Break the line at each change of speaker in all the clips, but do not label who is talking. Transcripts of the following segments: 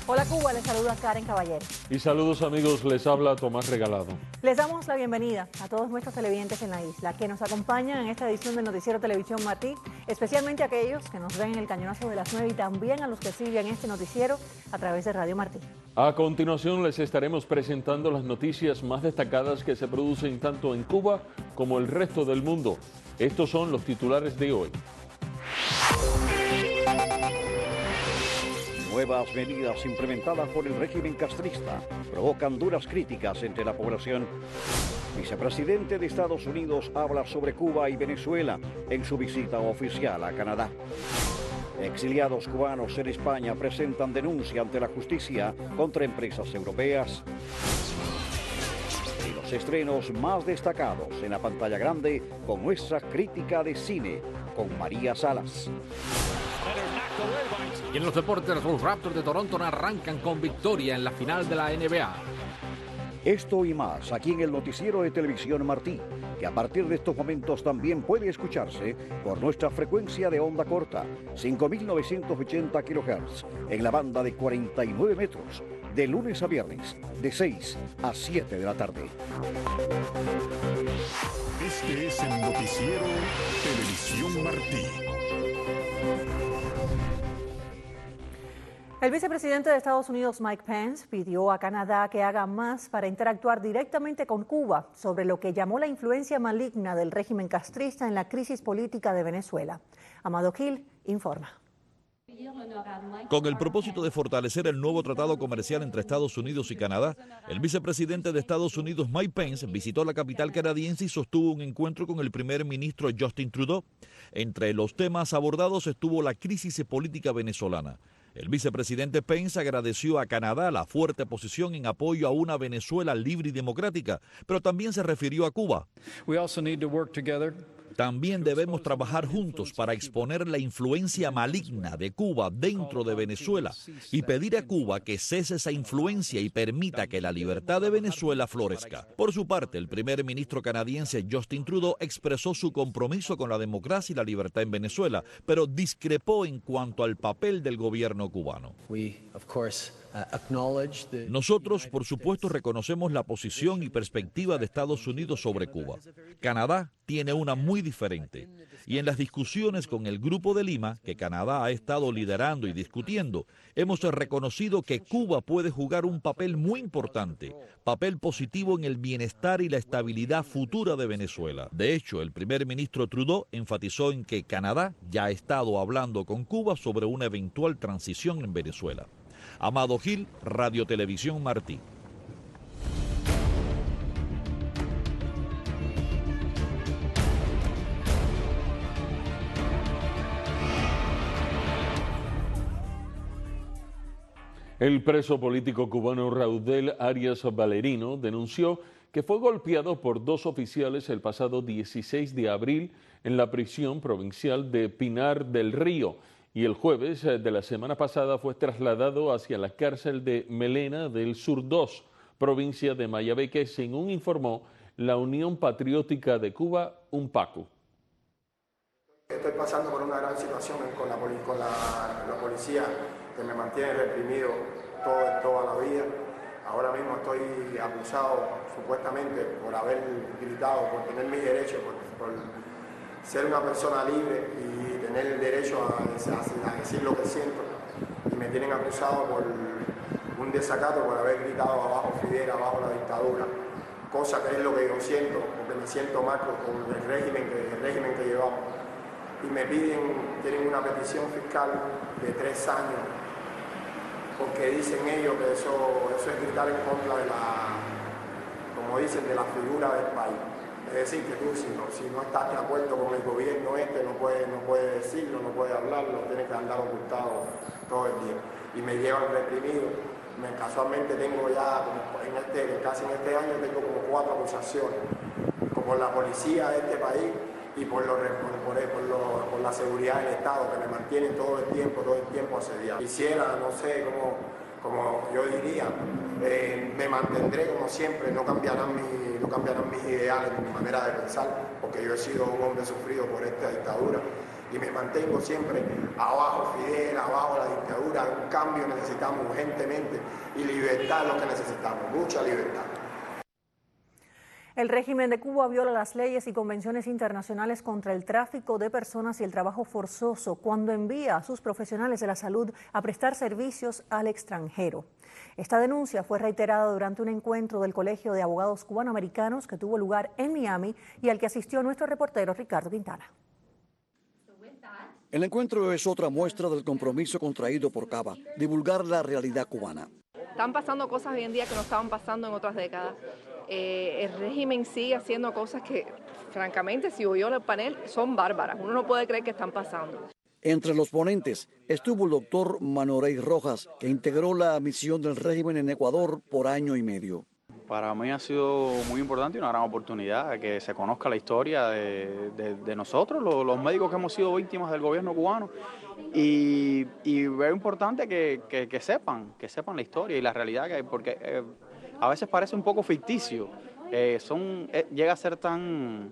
Hola Cuba, les saluda Karen Caballero.
Y saludos amigos, les habla Tomás Regalado.
Les damos la bienvenida a todos nuestros televidentes en la isla que nos acompañan en esta edición del Noticiero Televisión Martí, especialmente a aquellos que nos ven en el cañonazo de las 9 y también a los que siguen este noticiero a través de Radio Martí.
A continuación les estaremos presentando las noticias más destacadas que se producen tanto en Cuba como el resto del mundo. Estos son los titulares de hoy.
Nuevas medidas implementadas por el régimen castrista provocan duras críticas entre la población. Vicepresidente de Estados Unidos habla sobre Cuba y Venezuela en su visita oficial a Canadá. Exiliados cubanos en España presentan denuncia ante la justicia contra empresas europeas. Y los estrenos más destacados en la pantalla grande con nuestra crítica de cine con María Salas.
Y en los deportes, los Raptors de Toronto arrancan con victoria en la final de la NBA.
Esto y más aquí en el Noticiero de Televisión Martí, que a partir de estos momentos también puede escucharse por nuestra frecuencia de onda corta, 5.980 kHz, en la banda de 49 metros, de lunes a viernes, de 6 a 7 de la tarde.
Este es el Noticiero Televisión Martí.
El vicepresidente de Estados Unidos, Mike Pence, pidió a Canadá que haga más para interactuar directamente con Cuba sobre lo que llamó la influencia maligna del régimen castrista en la crisis política de Venezuela. Amado Gil informa.
Con el propósito de fortalecer el nuevo tratado comercial entre Estados Unidos y Canadá, el vicepresidente de Estados Unidos, Mike Pence, visitó la capital canadiense y sostuvo un encuentro con el primer ministro Justin Trudeau. Entre los temas abordados estuvo la crisis política venezolana. El vicepresidente Pence agradeció a Canadá la fuerte posición en apoyo a una Venezuela libre y democrática, pero también se refirió a Cuba. También debemos trabajar juntos para exponer la influencia maligna de Cuba dentro de Venezuela y pedir a Cuba que cese esa influencia y permita que la libertad de Venezuela florezca. Por su parte, el primer ministro canadiense Justin Trudeau expresó su compromiso con la democracia y la libertad en Venezuela, pero discrepó en cuanto al papel del gobierno cubano. Nosotros, por supuesto, reconocemos la posición y perspectiva de Estados Unidos sobre Cuba. Canadá tiene una muy diferente. Y en las discusiones con el Grupo de Lima, que Canadá ha estado liderando y discutiendo, hemos reconocido que Cuba puede jugar un papel muy importante, papel positivo en el bienestar y la estabilidad futura de Venezuela. De hecho, el primer ministro Trudeau enfatizó en que Canadá ya ha estado hablando con Cuba sobre una eventual transición en Venezuela. Amado Gil, Radio Televisión Martí.
El preso político cubano Raudel Arias Valerino denunció que fue golpeado por dos oficiales el pasado 16 de abril en la prisión provincial de Pinar del Río y el jueves de la semana pasada fue trasladado hacia la cárcel de Melena del Sur 2, provincia de Mayabeque, según informó la Unión Patriótica de Cuba, UNPACU.
Estoy pasando por una gran situación con la policía que me mantiene reprimido toda la vida. Ahora mismo estoy acusado supuestamente por haber gritado, por tener mis derechos, por ser una persona libre y tener el derecho a decir lo que siento. Y me tienen acusado por un desacato, por haber gritado abajo Fidel, abajo la dictadura. Cosa que es lo que yo siento, porque me siento mal con el régimen que llevamos. Y me tienen una petición fiscal de 3 años, porque dicen ellos que eso es gritar en contra de como dicen, de la figura del país. Es decir, que tú si no estás de acuerdo con el gobierno no puedes decirlo, no puedes hablarlo, tienes que andar ocultado todo el día. Y me llevan reprimido. Casualmente tengo ya, casi en este año, tengo como 4 acusaciones, como la policía de este país y por la seguridad del Estado, que me mantienen todo el tiempo asediado. Quisiera, no sé, como yo diría, me mantendré como siempre, no cambiarán mis ideales, mi manera de pensar, porque yo he sido un hombre sufrido por esta dictadura y me mantengo siempre abajo Fidel, abajo la dictadura. Un cambio necesitamos urgentemente y libertad es lo que necesitamos, mucha libertad.
El régimen de Cuba viola las leyes y convenciones internacionales contra el tráfico de personas y el trabajo forzoso cuando envía a sus profesionales de la salud a prestar servicios al extranjero. Esta denuncia fue reiterada durante un encuentro del Colegio de Abogados Cubanoamericanos que tuvo lugar en Miami y al que asistió nuestro reportero Ricardo Quintana.
El encuentro es otra muestra del compromiso contraído por Cava, divulgar la realidad cubana.
Están pasando cosas hoy en día que no estaban pasando en otras décadas. El régimen sigue haciendo cosas que, francamente, si oyó el panel, son bárbaras. Uno no puede creer que están pasando.
Entre los ponentes estuvo el doctor Manorey Rojas, que integró la misión del régimen en Ecuador por año y medio.
Para mí ha sido muy importante y una gran oportunidad de que se conozca la historia de nosotros, los médicos que hemos sido víctimas del gobierno cubano. Y es importante que sepan la historia y la realidad que hay, porque a veces parece un poco ficticio. Llega a ser tan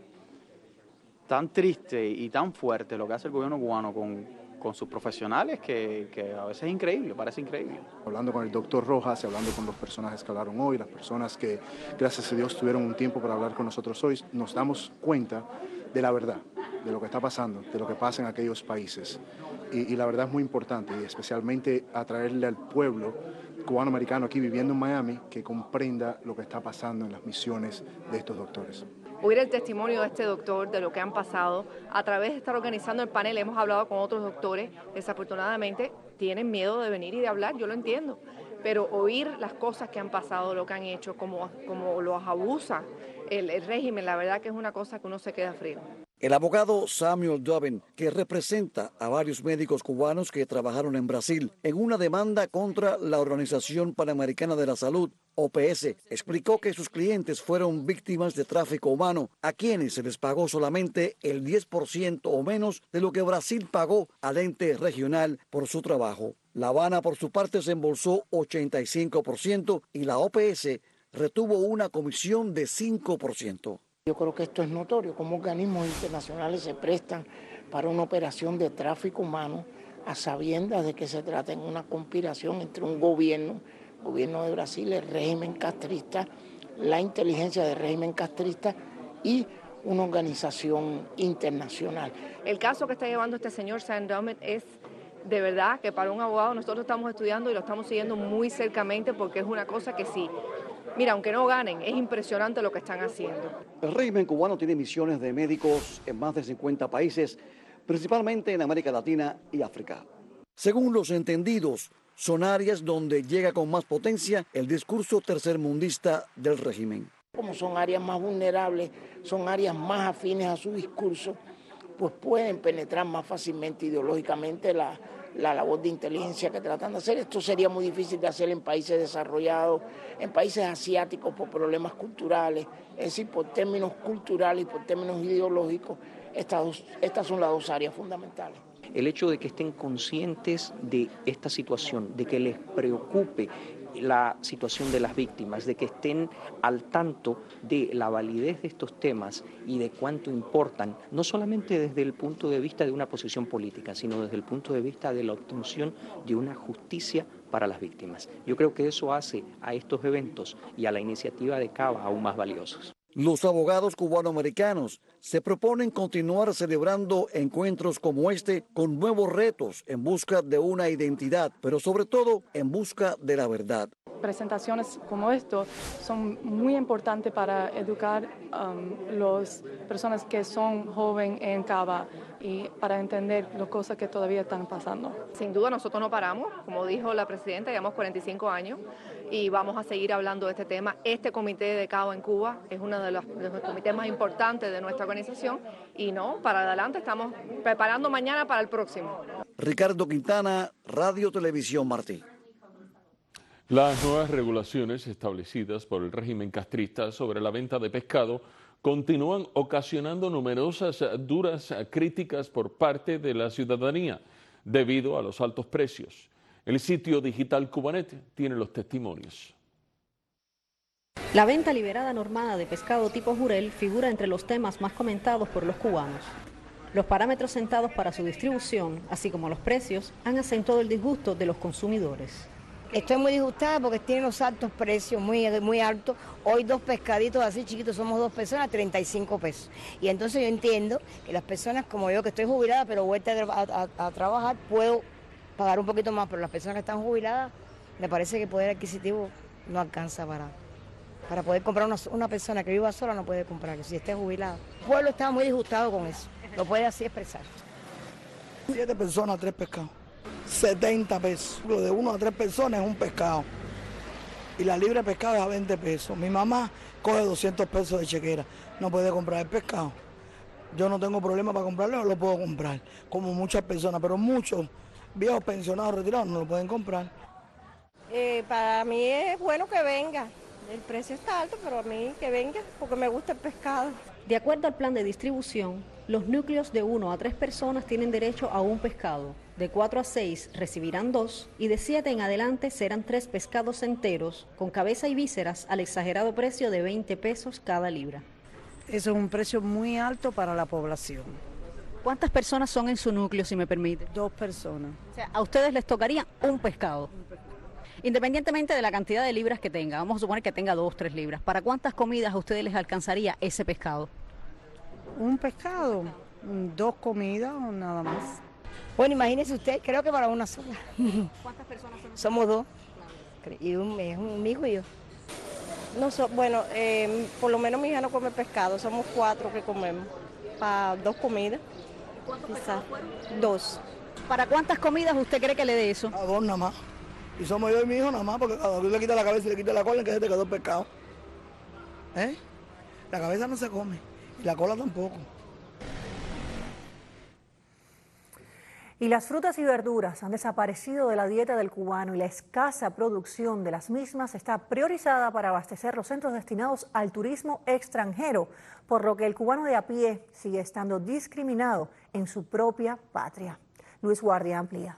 triste y tan fuerte lo que hace el gobierno cubano con sus profesionales que a veces es increíble, parece increíble.
Hablando con el doctor Rojas y hablando con los personajes que hablaron hoy, las personas que gracias a Dios tuvieron un tiempo para hablar con nosotros hoy, nos damos cuenta de la verdad, de lo que está pasando, de lo que pasa en aquellos países. Y la verdad es muy importante, y especialmente atraerle al pueblo cubano-americano aquí viviendo en Miami que comprenda lo que está pasando en las misiones de estos doctores.
Oír el testimonio de este doctor, de lo que han pasado, a través de estar organizando el panel, hemos hablado con otros doctores, desafortunadamente tienen miedo de venir y de hablar, yo lo entiendo, pero oír las cosas que han pasado, lo que han hecho, cómo los abusa el régimen, la verdad que es una cosa que uno se queda frío.
El abogado Samuel Doven, que representa a varios médicos cubanos que trabajaron en Brasil en una demanda contra la Organización Panamericana de la Salud, OPS, explicó que sus clientes fueron víctimas de tráfico humano, a quienes se les pagó solamente el 10% o menos de lo que Brasil pagó al ente regional por su trabajo. La Habana, por su parte, se embolsó 85% y la OPS retuvo una comisión de 5%.
Yo creo que esto es notorio, como organismos internacionales se prestan para una operación de tráfico humano a sabiendas de que se trata de una conspiración entre un gobierno de Brasil, el régimen castrista, la inteligencia del régimen castrista y una organización internacional.
El caso que está llevando este señor Sam Dummett es de verdad que para un abogado nosotros estamos estudiando y lo estamos siguiendo muy cercamente porque es una cosa que sí. Mira, aunque no ganen, es impresionante lo que están haciendo.
El régimen cubano tiene misiones de médicos en más de 50 países, principalmente en América Latina y África. Según los entendidos, son áreas donde llega con más potencia el discurso tercermundista del régimen.
Como son áreas más vulnerables, son áreas más afines a su discurso, pues pueden penetrar más fácilmente ideológicamente la labor de inteligencia que tratan de hacer. Esto sería muy difícil de hacer en países desarrollados, en países asiáticos por problemas culturales, es decir, por términos culturales y por términos ideológicos, estas son las dos áreas fundamentales.
El hecho de que estén conscientes de esta situación, de que les preocupe la situación de las víctimas, de que estén al tanto de la validez de estos temas y de cuánto importan, no solamente desde el punto de vista de una posición política, sino desde el punto de vista de la obtención de una justicia para las víctimas. Yo creo que eso hace a estos eventos y a la iniciativa de Cava aún más valiosos.
Los abogados cubanoamericanos se proponen continuar celebrando encuentros como este con nuevos retos en busca de una identidad, pero sobre todo en busca de la verdad.
Presentaciones como esto son muy importantes para educar las personas que son jóvenes en Cava y para entender las cosas que todavía están pasando.
Sin duda nosotros no paramos, como dijo la presidenta, llevamos 45 años y vamos a seguir hablando de este tema. Este comité de Cava en Cuba es uno de los comités más importantes de nuestra organización y no, para adelante estamos preparando mañana para el próximo.
Ricardo Quintana, Radio Televisión Martí.
Las nuevas regulaciones establecidas por el régimen castrista sobre la venta de pescado continúan ocasionando numerosas duras críticas por parte de la ciudadanía debido a los altos precios. El sitio digital Cubanet tiene los testimonios.
La venta liberada normada de pescado tipo jurel figura entre los temas más comentados por los cubanos. Los parámetros sentados para su distribución, así como los precios, han acentuado el disgusto de los consumidores.
Estoy muy disgustada porque tienen los altos precios, muy altos. Hoy 2 pescaditos así chiquitos, somos 2 personas, 35 pesos. Y entonces yo entiendo que las personas como yo, que estoy jubilada, pero vuelta a trabajar, puedo pagar un poquito más, pero las personas que están jubiladas, me parece que el poder adquisitivo no alcanza para poder comprar. Una persona que viva sola no puede comprar, si esté jubilada. El pueblo está muy disgustado con eso, lo puede así expresar.
7 personas, 3 pescados. 70 pesos. Lo de 1 a 3 personas es un pescado. Y la libra de pescado es a 20 pesos. Mi mamá coge 200 pesos de chequera. No puede comprar el pescado. Yo no tengo problema para comprarlo, no lo puedo comprar. Como muchas personas, pero muchos viejos pensionados retirados no lo pueden comprar.
Para mí es bueno que venga. El precio está alto, pero a mí que venga porque me gusta el pescado.
De acuerdo al plan de distribución, los núcleos de 1 a 3 personas tienen derecho a un pescado. De 4 a 6 recibirán 2 y de 7 en adelante serán 3 pescados enteros con cabeza y vísceras al exagerado precio de 20 pesos cada libra.
Eso es un precio muy alto para la población.
¿Cuántas personas son en su núcleo, si me permite?
2 personas.
O sea, a ustedes les tocaría un pescado. Independientemente de la cantidad de libras que tenga, vamos a suponer que tenga 2 o 3 libras, ¿para cuántas comidas a ustedes les alcanzaría ese pescado?
Un pescado, 2 comidas o nada más.
Bueno, imagínese usted, creo que para una sola.
¿Cuántas personas son?
Somos 2, y es un hijo y yo.
No, bueno, por lo menos mi hija no come pescado, somos 4 que comemos, para 2 comidas.
¿Cuántos pescados fueron?
2.
¿Para cuántas comidas usted cree que le dé eso?
A 2 nada más. Y somos yo y mi hijo nada más, porque cada uno le quita la cabeza y le quita la cola, que se te quedó el pescado. La cabeza no se come, y la cola tampoco.
Y las frutas y verduras han desaparecido de la dieta del cubano y la escasa producción de las mismas está priorizada para abastecer los centros destinados al turismo extranjero, por lo que el cubano de a pie sigue estando discriminado en su propia patria. Luis Guardia amplía.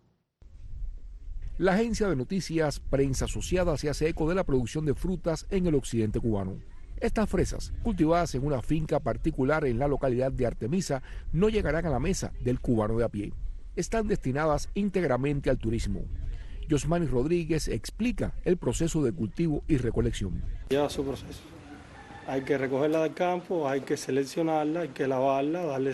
La agencia de noticias Prensa Asociada se hace eco de la producción de frutas en el occidente cubano. Estas fresas, cultivadas en una finca particular en la localidad de Artemisa, no llegarán a la mesa del cubano de a pie. Están destinadas íntegramente al turismo. Yosmani Rodríguez explica el proceso de cultivo y recolección.
Lleva su proceso. Hay que recogerla del campo, hay que seleccionarla, hay que lavarla, darle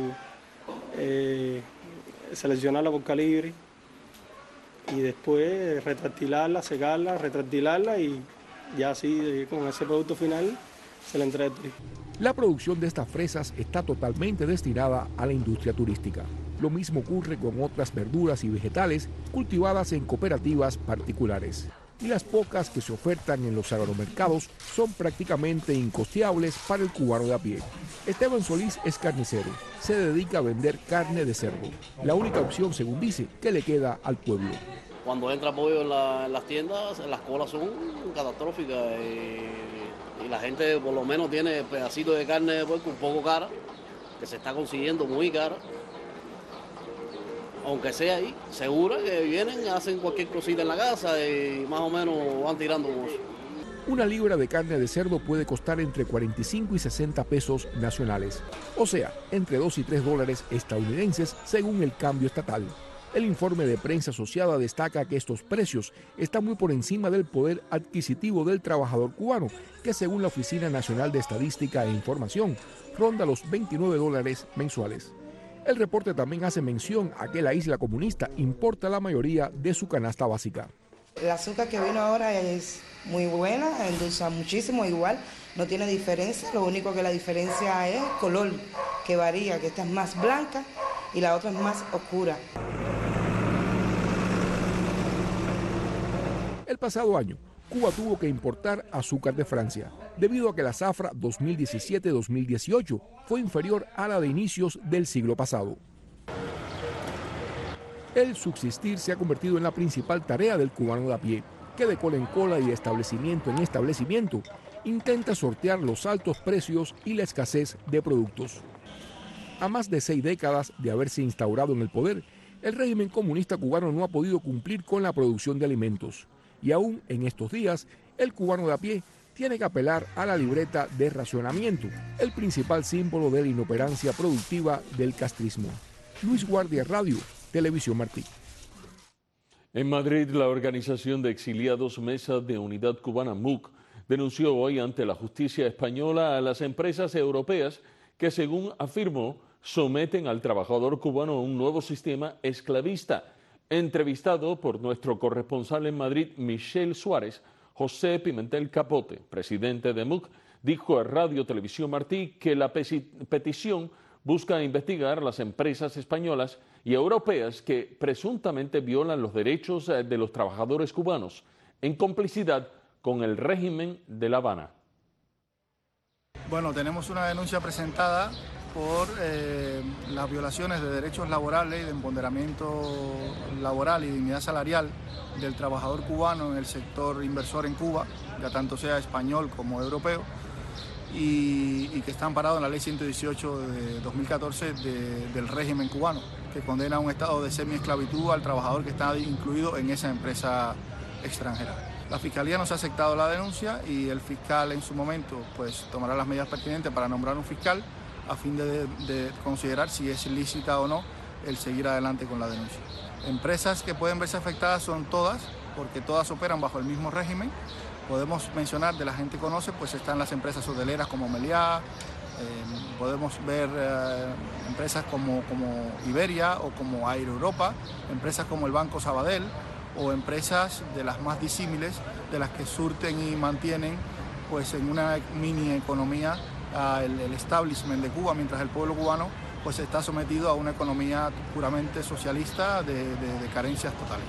seleccionarla por calibre y después retractilarla, secarla, retractilarla y ya así con ese producto final se le entrega al turismo.
La producción de estas fresas está totalmente destinada a la industria turística. Lo mismo ocurre con otras verduras y vegetales cultivadas en cooperativas particulares. Y las pocas que se ofertan en los agromercados son prácticamente incosteables para el cubano de a pie. Esteban Solís es carnicero. Se dedica a vender carne de cerdo. La única opción, según dice, que le queda al pueblo.
Cuando entra pollo en las tiendas, las colas son catastróficas y la gente por lo menos tiene pedacitos de carne de puerco un poco cara, que se está consiguiendo muy cara. Aunque sea ahí, segura que vienen, hacen cualquier cosita en la casa y más o menos van tirando mucho.
Una libra de carne de cerdo puede costar entre 45 y 60 pesos nacionales, o sea, entre 2 y 3 dólares estadounidenses según el cambio estatal. El informe de Prensa Asociada destaca que estos precios están muy por encima del poder adquisitivo del trabajador cubano, que según la Oficina Nacional de Estadística e Información, ronda los 29 dólares mensuales. El reporte también hace mención a que la isla comunista importa la mayoría de su canasta básica.
El azúcar que vino ahora es muy buena, endulza muchísimo, igual, no tiene diferencia, lo único que la diferencia es el color, que varía, que esta es más blanca y la otra es más oscura.
El pasado año, Cuba tuvo que importar azúcar de Francia, debido a que la zafra 2017-2018 fue inferior a la de inicios del siglo pasado. El subsistir se ha convertido en la principal tarea del cubano de a pie, que de cola en cola y de establecimiento en establecimiento intenta sortear los altos precios y la escasez de productos. A más de 6 décadas de haberse instaurado en el poder, el régimen comunista cubano no ha podido cumplir con la producción de alimentos. Y aún en estos días, el cubano de a pie tiene que apelar a la libreta de racionamiento, el principal símbolo de la inoperancia productiva del castrismo. Luis Guardia, Radio, Televisión Martí.
En Madrid, la Organización de Exiliados Mesa de Unidad Cubana, MUC, denunció hoy ante la justicia española a las empresas europeas que, según afirmó, someten al trabajador cubano a un nuevo sistema esclavista. Entrevistado por nuestro corresponsal en Madrid, Michel Suárez, José Pimentel Capote, presidente de MUC, dijo a Radio Televisión Martí que la petición busca investigar a las empresas españolas y europeas que presuntamente violan los derechos de los trabajadores cubanos, en complicidad con el régimen de La Habana.
Bueno, tenemos una denuncia presentada por las violaciones de derechos laborales, de empoderamiento laboral y dignidad salarial del trabajador cubano en el sector inversor en Cuba, ya tanto sea español como europeo, y que está amparado en la Ley 118 de 2014 del régimen cubano, que condena a un estado de semiesclavitud al trabajador que está incluido en esa empresa extranjera. La Fiscalía nos ha aceptado la denuncia y el fiscal en su momento pues tomará las medidas pertinentes para nombrar un fiscal a fin de considerar si es ilícita o no el seguir adelante con la denuncia. Empresas que pueden verse afectadas son todas, porque todas operan bajo el mismo régimen. Podemos mencionar, de la gente conoce, pues están las empresas hoteleras como Meliá, podemos ver empresas como Iberia o como Air Europa, empresas como el Banco Sabadell o empresas de las más disímiles, de las que surten y mantienen pues en una mini economía el establishment de Cuba, mientras el pueblo cubano pues está sometido a una economía puramente socialista de carencias totales.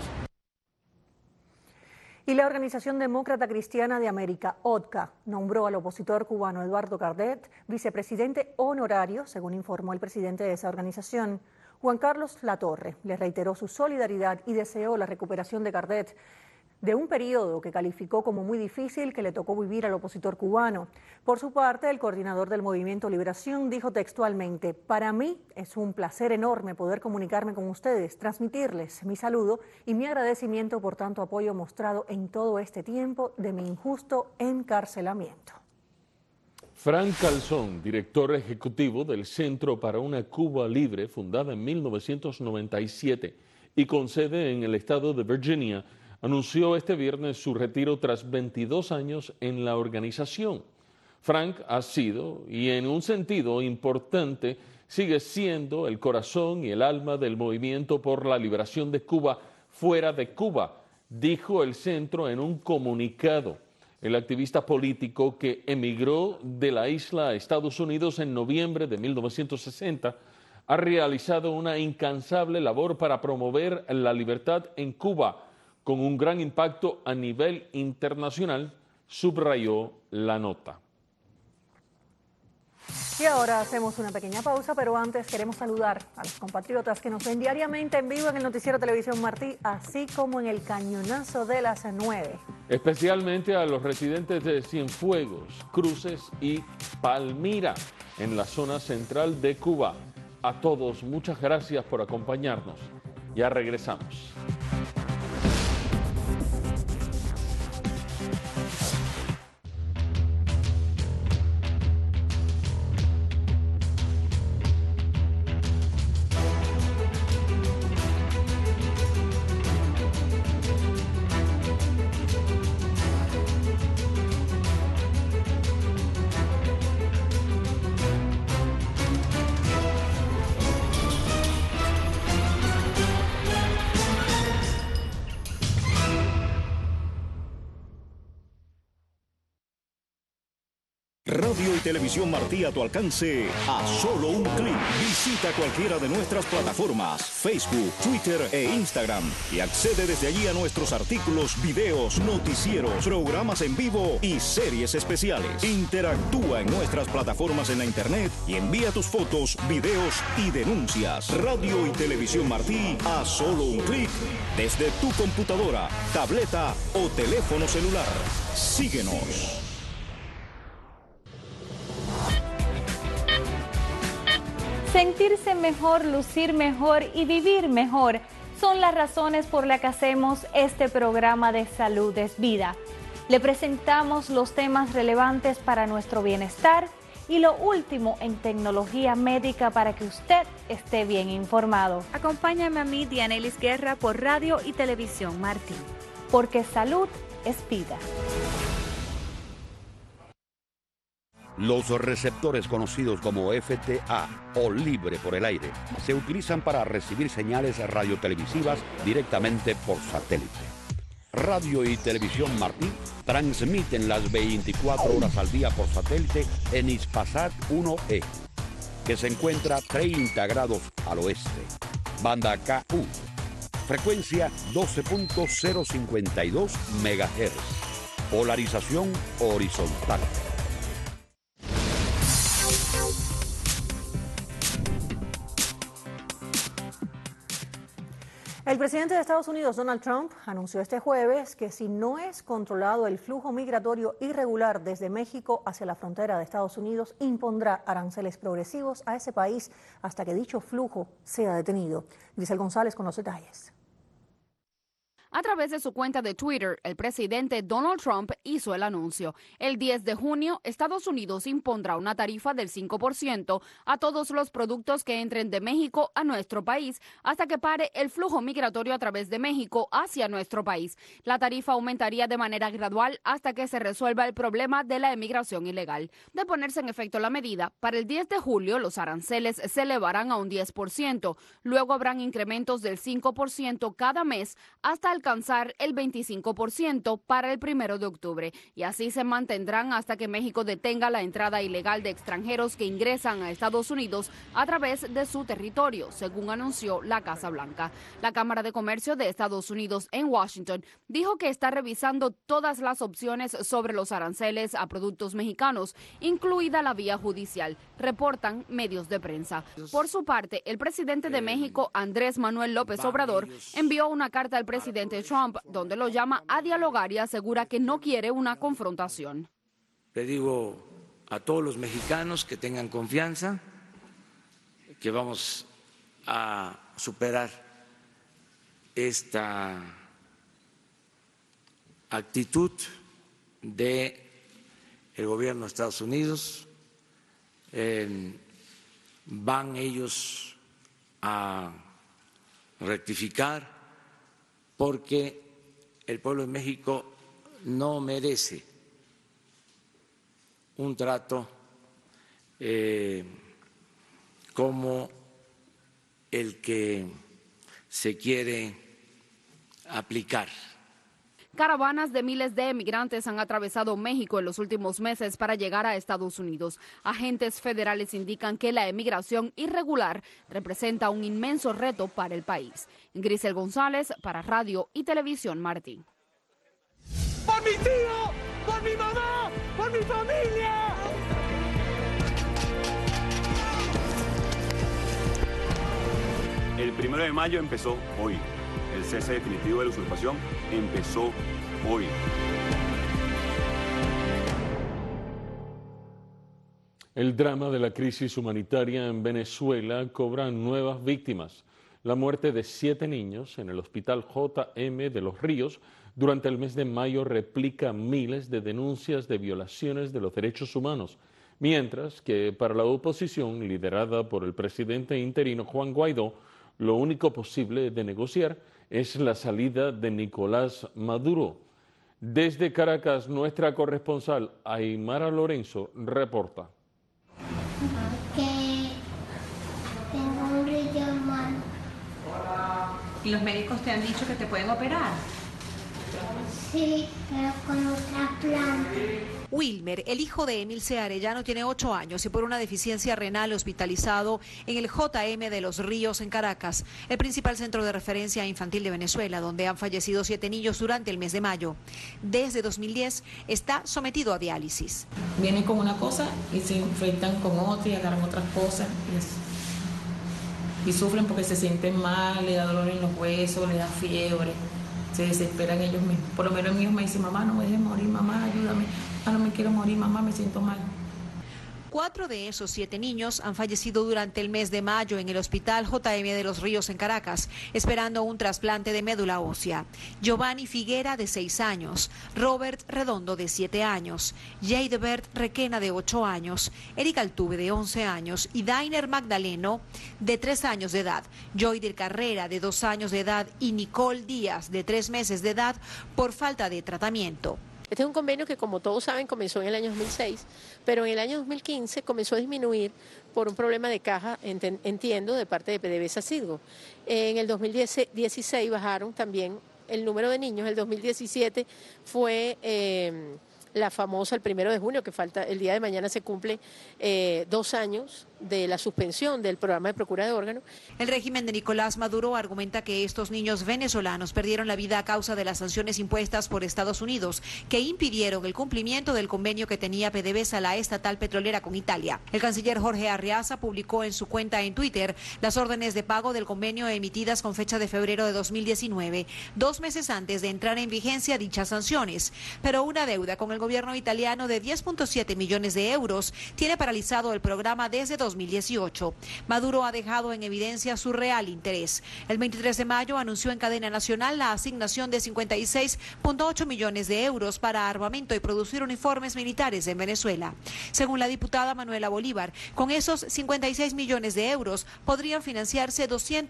Y la Organización Demócrata Cristiana de América, ODCA, nombró al opositor cubano Eduardo Cardet vicepresidente honorario, según informó el presidente de esa organización. Juan Carlos Latorre le reiteró su solidaridad y deseó la recuperación de Cardet de un periodo que calificó como muy difícil que le tocó vivir al opositor cubano. Por su parte, el coordinador del Movimiento Liberación dijo textualmente: para mí es un placer enorme poder comunicarme con ustedes, transmitirles mi saludo y mi agradecimiento por tanto apoyo mostrado en todo este tiempo de mi injusto encarcelamiento.
Frank Calzón, director ejecutivo del Centro para una Cuba Libre, fundada en 1997 y con sede en el estado de Virginia, anunció este viernes su retiro tras 22 años en la organización. Frank ha sido, y en un sentido importante, sigue siendo el corazón y el alma del movimiento por la liberación de Cuba fuera de Cuba, dijo el centro en un comunicado. El activista político que emigró de la isla a Estados Unidos en noviembre de 1960 ha realizado una incansable labor para promover la libertad en Cuba, con un gran impacto a nivel internacional, subrayó la nota.
Y ahora hacemos una pequeña pausa, pero antes queremos saludar a los compatriotas que nos ven diariamente en vivo en el Noticiero Televisión Martí, así como en el Cañonazo de las 9.
Especialmente a los residentes de Cienfuegos, Cruces y Palmira, en la zona central de Cuba. A todos, muchas gracias por acompañarnos. Ya regresamos.
Radio y Televisión Martí a tu alcance a solo un clic. Visita cualquiera de nuestras plataformas, Facebook, Twitter e Instagram y accede desde allí a nuestros artículos, videos, noticieros, programas en vivo y series especiales. Interactúa en nuestras plataformas en la internet y envía tus fotos, videos y denuncias. Radio y Televisión Martí a solo un clic desde tu computadora, tableta o teléfono celular. Síguenos.
Sentirse mejor, lucir mejor y vivir mejor son las razones por las que hacemos este programa de Salud es Vida. Le presentamos los temas relevantes para nuestro bienestar y lo último en tecnología médica para que usted esté bien informado.
Acompáñame a mí, Dianelis Guerra, por Radio y Televisión Martín.
Porque salud es vida.
Los receptores conocidos como FTA o libre por el aire se utilizan para recibir señales radiotelevisivas directamente por satélite. Radio y Televisión Martí transmiten las 24 horas al día por satélite en Hispasat 1E, que se encuentra 30 grados al oeste. Banda KU, frecuencia 12.052 MHz, polarización horizontal.
El presidente de Estados Unidos, Donald Trump, anunció este jueves que si no es controlado el flujo migratorio irregular desde México hacia la frontera de Estados Unidos, impondrá aranceles progresivos a ese país hasta que dicho flujo sea detenido. Grisel González con los detalles.
A través de su cuenta de Twitter, el presidente Donald Trump hizo el anuncio. El 10 de junio, Estados Unidos impondrá una tarifa del 5% a todos los productos que entren de México a nuestro país hasta que pare el flujo migratorio a través de México hacia nuestro país. La tarifa aumentaría de manera gradual hasta que se resuelva el problema de la emigración ilegal. De ponerse en efecto la medida, para el 10 de julio los aranceles se elevarán a un 10%. Luego habrán incrementos del 5% cada mes hasta alcanzar el 25% para el 1 de octubre y así se mantendrán hasta que México detenga la entrada ilegal de extranjeros que ingresan a Estados Unidos a través de su territorio, según anunció la Casa Blanca. La Cámara de Comercio de Estados Unidos en Washington dijo que está revisando todas las opciones sobre los aranceles a productos mexicanos, incluida la vía judicial, reportan medios de prensa. Por su parte, el presidente de México, Andrés Manuel López Obrador, envió una carta al presidente Trump, donde lo llama a dialogar y asegura que no quiere una confrontación.
Le digo a todos los mexicanos que tengan confianza, que vamos a superar esta actitud del gobierno de Estados Unidos. Van ellos a rectificar, porque el pueblo de México no merece un trato como el que se quiere aplicar.
Caravanas de miles de emigrantes han atravesado México en los últimos meses para llegar a Estados Unidos. Agentes federales indican que la emigración irregular representa un inmenso reto para el país. Grisel González para Radio y Televisión Martín.
¡Por mi tío! ¡Por mi mamá! ¡Por mi familia!
El 1 de mayo empezó hoy. El cese definitivo de la usurpación empezó hoy.
El drama de la crisis humanitaria en Venezuela cobra nuevas víctimas. La muerte de 7 niños en el hospital JM de Los Ríos durante el mes de mayo replica miles de denuncias de violaciones de los derechos humanos, mientras que para la oposición, liderada por el presidente interino Juan Guaidó, lo único posible de negociar es la salida de Nicolás Maduro. Desde Caracas, nuestra corresponsal Aymara Lorenzo reporta.
Que tengo un brillo mal.
¿Y los médicos te han dicho que te pueden operar?
Sí, pero con otra planta.
Wilmer, el hijo de Emilce Arellano, tiene 8 años y por una deficiencia renal hospitalizado en el JM de Los Ríos en Caracas, el principal centro de referencia infantil de Venezuela, donde han fallecido 7 niños durante el mes de mayo. Desde 2010 está sometido a diálisis.
Vienen con una cosa y se infectan con otra y agarran otras cosas y sufren porque se sienten mal, le da dolor en los huesos, le da fiebre. Se desesperan ellos mismos. Por lo menos mi hijo me dice, mamá, no me dejes morir, mamá, ayúdame. No me quiero morir, mamá, me siento mal.
4 de esos 7 niños han fallecido durante el mes de mayo en el Hospital JM de los Ríos en Caracas, esperando un trasplante de médula ósea. Giovanni Figuera, de 6 años, Robert Redondo, de 7 años, Jaidebert Requena, de 8 años, Eric Altuve, de 11 años, y Dainer Magdaleno, de 3 años de edad, Joyder Carrera, de 2 años de edad, y Nicole Díaz, de 3 meses de edad, por falta de tratamiento.
Este es un convenio que, como todos saben, comenzó en el año 2006, pero en el año 2015 comenzó a disminuir por un problema de caja, entiendo, de parte de PDVSA Sidgo. En el 2016 bajaron también el número de niños. El 2017 fue la famosa, el 1 de junio, que falta, el día de mañana se cumple 2 años de la suspensión del programa de procura de órganos.
El régimen de Nicolás Maduro argumenta que estos niños venezolanos perdieron la vida a causa de las sanciones impuestas por Estados Unidos, que impidieron el cumplimiento del convenio que tenía PDVSA, la estatal petrolera, con Italia. El canciller Jorge Arriaza publicó en su cuenta en Twitter las órdenes de pago del convenio emitidas con fecha de febrero de 2019, 2 meses antes de entrar en vigencia dichas sanciones. Pero una deuda con el gobierno italiano de 10.7 millones de euros tiene paralizado el programa desde 2018. Maduro ha dejado en evidencia su real interés. El 23 de mayo anunció en cadena nacional la asignación de 56.8 millones de euros para armamento y producir uniformes militares en Venezuela. Según la diputada Manuela Bolívar, con esos 56 millones de euros podrían financiarse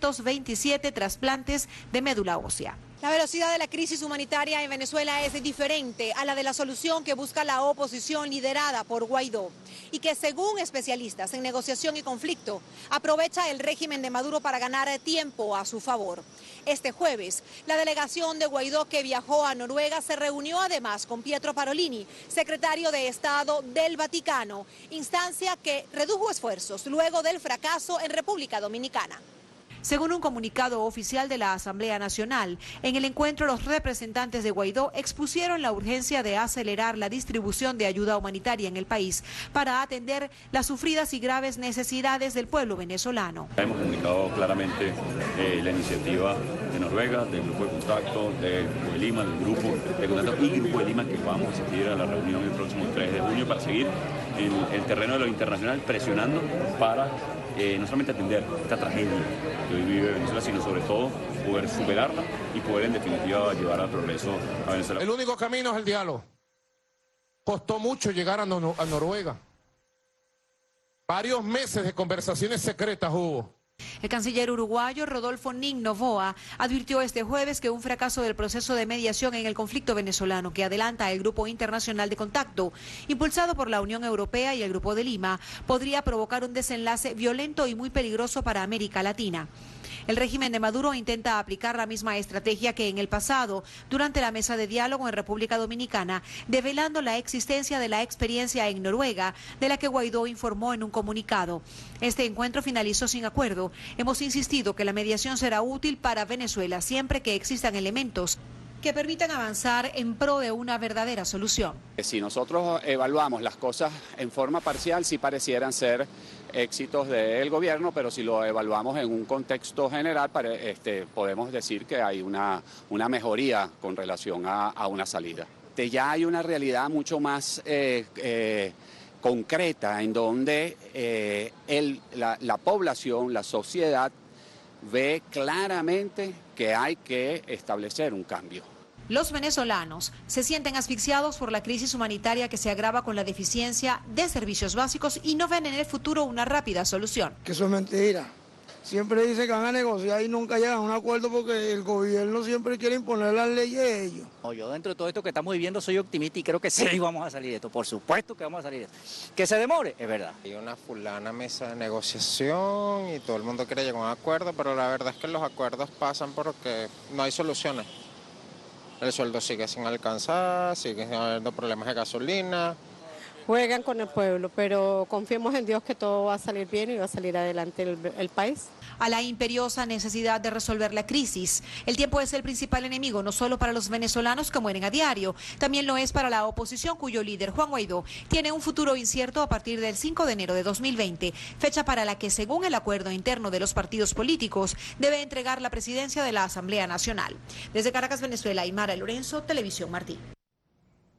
227 trasplantes de médula ósea. La velocidad de la crisis humanitaria en Venezuela es diferente a la de la solución que busca la oposición liderada por Guaidó y que, según especialistas en negociación y conflicto, aprovecha el régimen de Maduro para ganar tiempo a su favor. Este jueves, la delegación de Guaidó que viajó a Noruega se reunió además con Pietro Parolini, secretario de Estado del Vaticano, instancia que redujo esfuerzos luego del fracaso en República Dominicana. Según un comunicado oficial de la Asamblea Nacional, en el encuentro los representantes de Guaidó expusieron la urgencia de acelerar la distribución de ayuda humanitaria en el país para atender las sufridas y graves necesidades del pueblo venezolano.
Hemos comunicado claramente la iniciativa de Noruega, del Grupo de Contacto, del Grupo de Lima, del Grupo de Contacto y Grupo de Lima, que vamos a asistir a la reunión el próximo 3 de junio para seguir en el terreno de lo internacional presionando para no solamente atender esta tragedia que hoy vive Venezuela, sino sobre todo poder superarla y poder en definitiva llevar al progreso a Venezuela.
El único camino es el diálogo. Costó mucho llegar a Noruega. Varios meses de conversaciones secretas hubo.
El canciller uruguayo Rodolfo Nin Novoa advirtió este jueves que un fracaso del proceso de mediación en el conflicto venezolano que adelanta el Grupo Internacional de Contacto, impulsado por la Unión Europea y el Grupo de Lima, podría provocar un desenlace violento y muy peligroso para América Latina. El régimen de Maduro intenta aplicar la misma estrategia que en el pasado, durante la mesa de diálogo en República Dominicana, develando la existencia de la experiencia en Noruega, de la que Guaidó informó en un comunicado. Este encuentro finalizó sin acuerdo. Hemos insistido que la mediación será útil para Venezuela siempre que existan elementos que permitan avanzar en pro de una verdadera solución.
Si nosotros evaluamos las cosas en forma parcial, sí parecieran ser éxitos del gobierno, pero si lo evaluamos en un contexto general, podemos decir que hay una mejoría con relación a una salida. Ya hay una realidad mucho más concreta en donde la población, la sociedad, ve claramente que hay que establecer un cambio.
Los venezolanos se sienten asfixiados por la crisis humanitaria que se agrava con la deficiencia de servicios básicos y no ven en el futuro una rápida solución.
Que eso es mentira. Siempre dicen que van a negociar y nunca llegan a un acuerdo porque el gobierno siempre quiere imponer las leyes a ellos.
Yo dentro de todo esto que estamos viviendo soy optimista y creo que sí vamos a salir de esto. Por supuesto que vamos a salir de esto. Que se demore, es verdad.
Hay una fulana mesa de negociación y todo el mundo quiere llegar a un acuerdo, pero la verdad es que los acuerdos pasan porque no hay soluciones. El sueldo sigue sin alcanzar, siguen habiendo problemas de gasolina.
Juegan con el pueblo, pero confiemos en Dios que todo va a salir bien y va a salir adelante el país.
A la imperiosa necesidad de resolver la crisis. El tiempo es el principal enemigo, no solo para los venezolanos que mueren a diario, también lo es para la oposición, cuyo líder, Juan Guaidó, tiene un futuro incierto a partir del 5 de enero de 2020, fecha para la que, según el acuerdo interno de los partidos políticos, debe entregar la presidencia de la Asamblea Nacional. Desde Caracas, Venezuela, Aymara Lorenzo, Televisión Martí.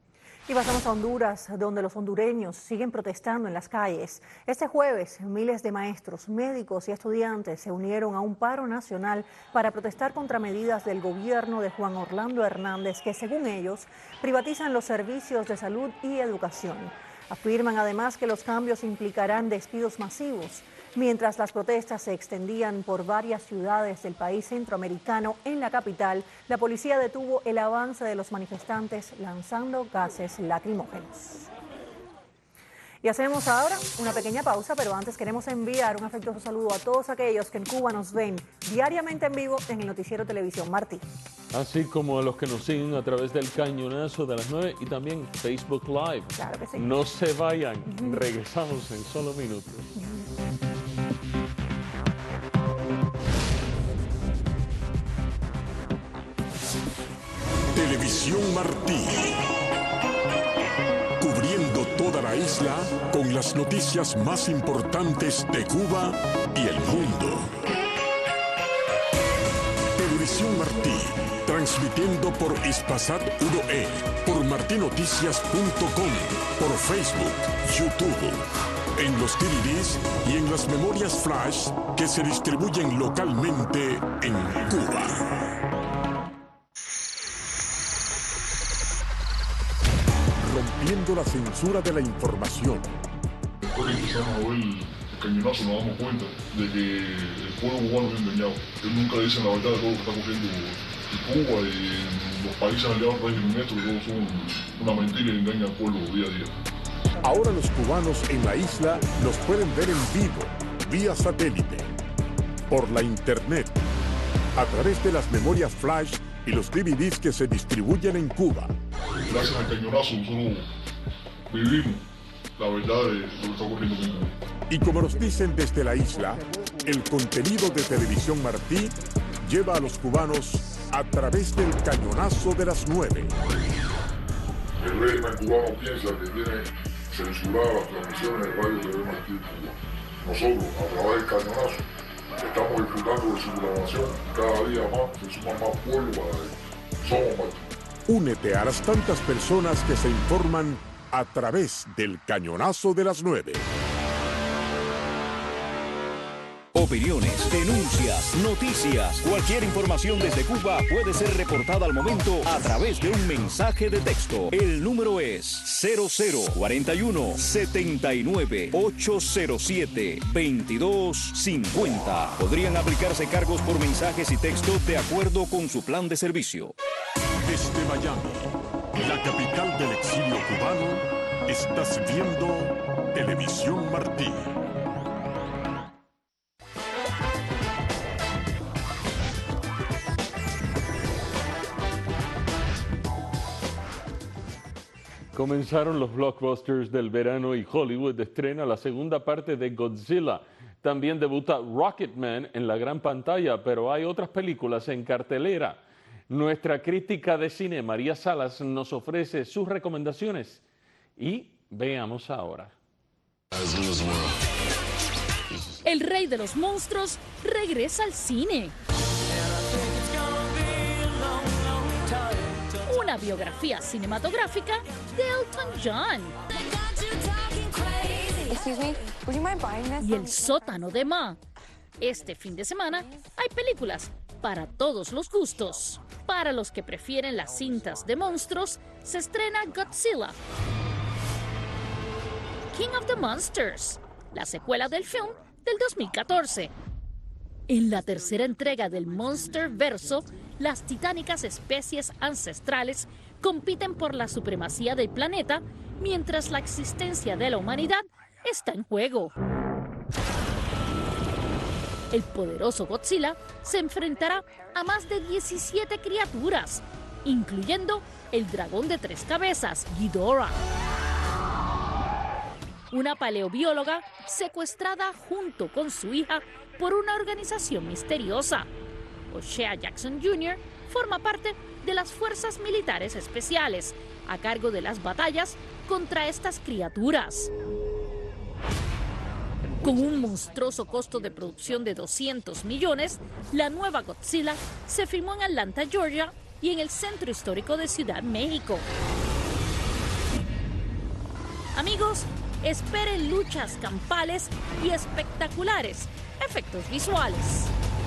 Y pasamos a Honduras, donde los hondureños siguen protestando en las calles. Este jueves, miles de maestros, médicos y estudiantes se unieron a un paro nacional para protestar contra medidas del gobierno de Juan Orlando Hernández que, según ellos, privatizan los servicios de salud y educación. Afirman además que los cambios implicarán despidos masivos. Mientras las protestas se extendían por varias ciudades del país centroamericano, en la capital, la policía detuvo el avance de los manifestantes lanzando gases lacrimógenos. Y hacemos ahora una pequeña pausa, pero antes queremos enviar un afectuoso saludo a todos aquellos que en Cuba nos ven diariamente en vivo en el noticiero Televisión Martí.
Así como a los que nos siguen a través del cañonazo de las 9 y también Facebook Live.
Claro que sí.
No se vayan, regresamos en solo minutos.
Televisión Martí, cubriendo toda la isla con las noticias más importantes de Cuba y el mundo. Televisión Martí, transmitiendo por Hispasat 1E, por martinoticias.com, por Facebook, YouTube, en los DVDs y en las memorias flash que se distribuyen localmente en Cuba. Rompiendo la censura de la información.
Después que empezaron a ver el cañonazo nos damos cuenta de que el pueblo cubano es engañado. Ellos nunca le dicen la verdad de todo lo que está ocurriendo en Cuba y en los países aliados al régimen nuestro, que todos son una mentira y engañan al pueblo día a día.
Ahora los cubanos en la isla nos pueden ver en vivo, vía satélite, por la internet, a través de las memorias flash y los DVDs que se distribuyen en Cuba.
Gracias al cañonazo nosotros vivimos la verdad de lo que está ocurriendo en Cuba.
Y como nos dicen desde la isla, el contenido de Televisión Martí lleva a los cubanos a través del cañonazo de las 9.
El régimen cubano piensa que tiene censuradas las transmisiones de radio TV Martí en Cuba. Nosotros, a través del cañonazo, estamos disfrutando de su programación. Cada día más se suman más pueblos para él. Somos Martí.
Únete a las tantas personas que se informan a través del cañonazo de las 9.
Opiniones, denuncias, noticias, cualquier información desde Cuba puede ser reportada al momento a través de un mensaje de texto. El número es 0041 79 807 2250. Podrían aplicarse cargos por mensajes y texto de acuerdo con su plan de servicio.
Desde Miami, la capital del exilio cubano, estás viendo Televisión Martí.
Comenzaron los blockbusters del verano y Hollywood estrena la segunda parte de Godzilla. También debuta Rocketman en la gran pantalla, pero hay otras películas en cartelera. Nuestra crítica de cine, María Salas, nos ofrece sus recomendaciones y veamos ahora.
El rey de los monstruos regresa al cine. Una biografía cinematográfica de Elton John. Y El sótano de Ma. Este fin de semana hay películas para todos los gustos. Para los que prefieren las cintas de monstruos, se estrena Godzilla, King of the Monsters, la secuela del film del 2014. En la tercera entrega del Monsterverso, las titánicas especies ancestrales compiten por la supremacía del planeta, mientras la existencia de la humanidad está en juego. El poderoso Godzilla se enfrentará a más de 17 criaturas, incluyendo el dragón de 3 cabezas, Ghidorah. Una paleobióloga secuestrada junto con su hija por una organización misteriosa. O'Shea Jackson Jr. forma parte de las fuerzas militares especiales, a cargo de las batallas contra estas criaturas. Con un monstruoso costo de producción de 200 millones, la nueva Godzilla se filmó en Atlanta, Georgia, y en el centro histórico de Ciudad México. Amigos, esperen luchas campales y espectaculares efectos visuales.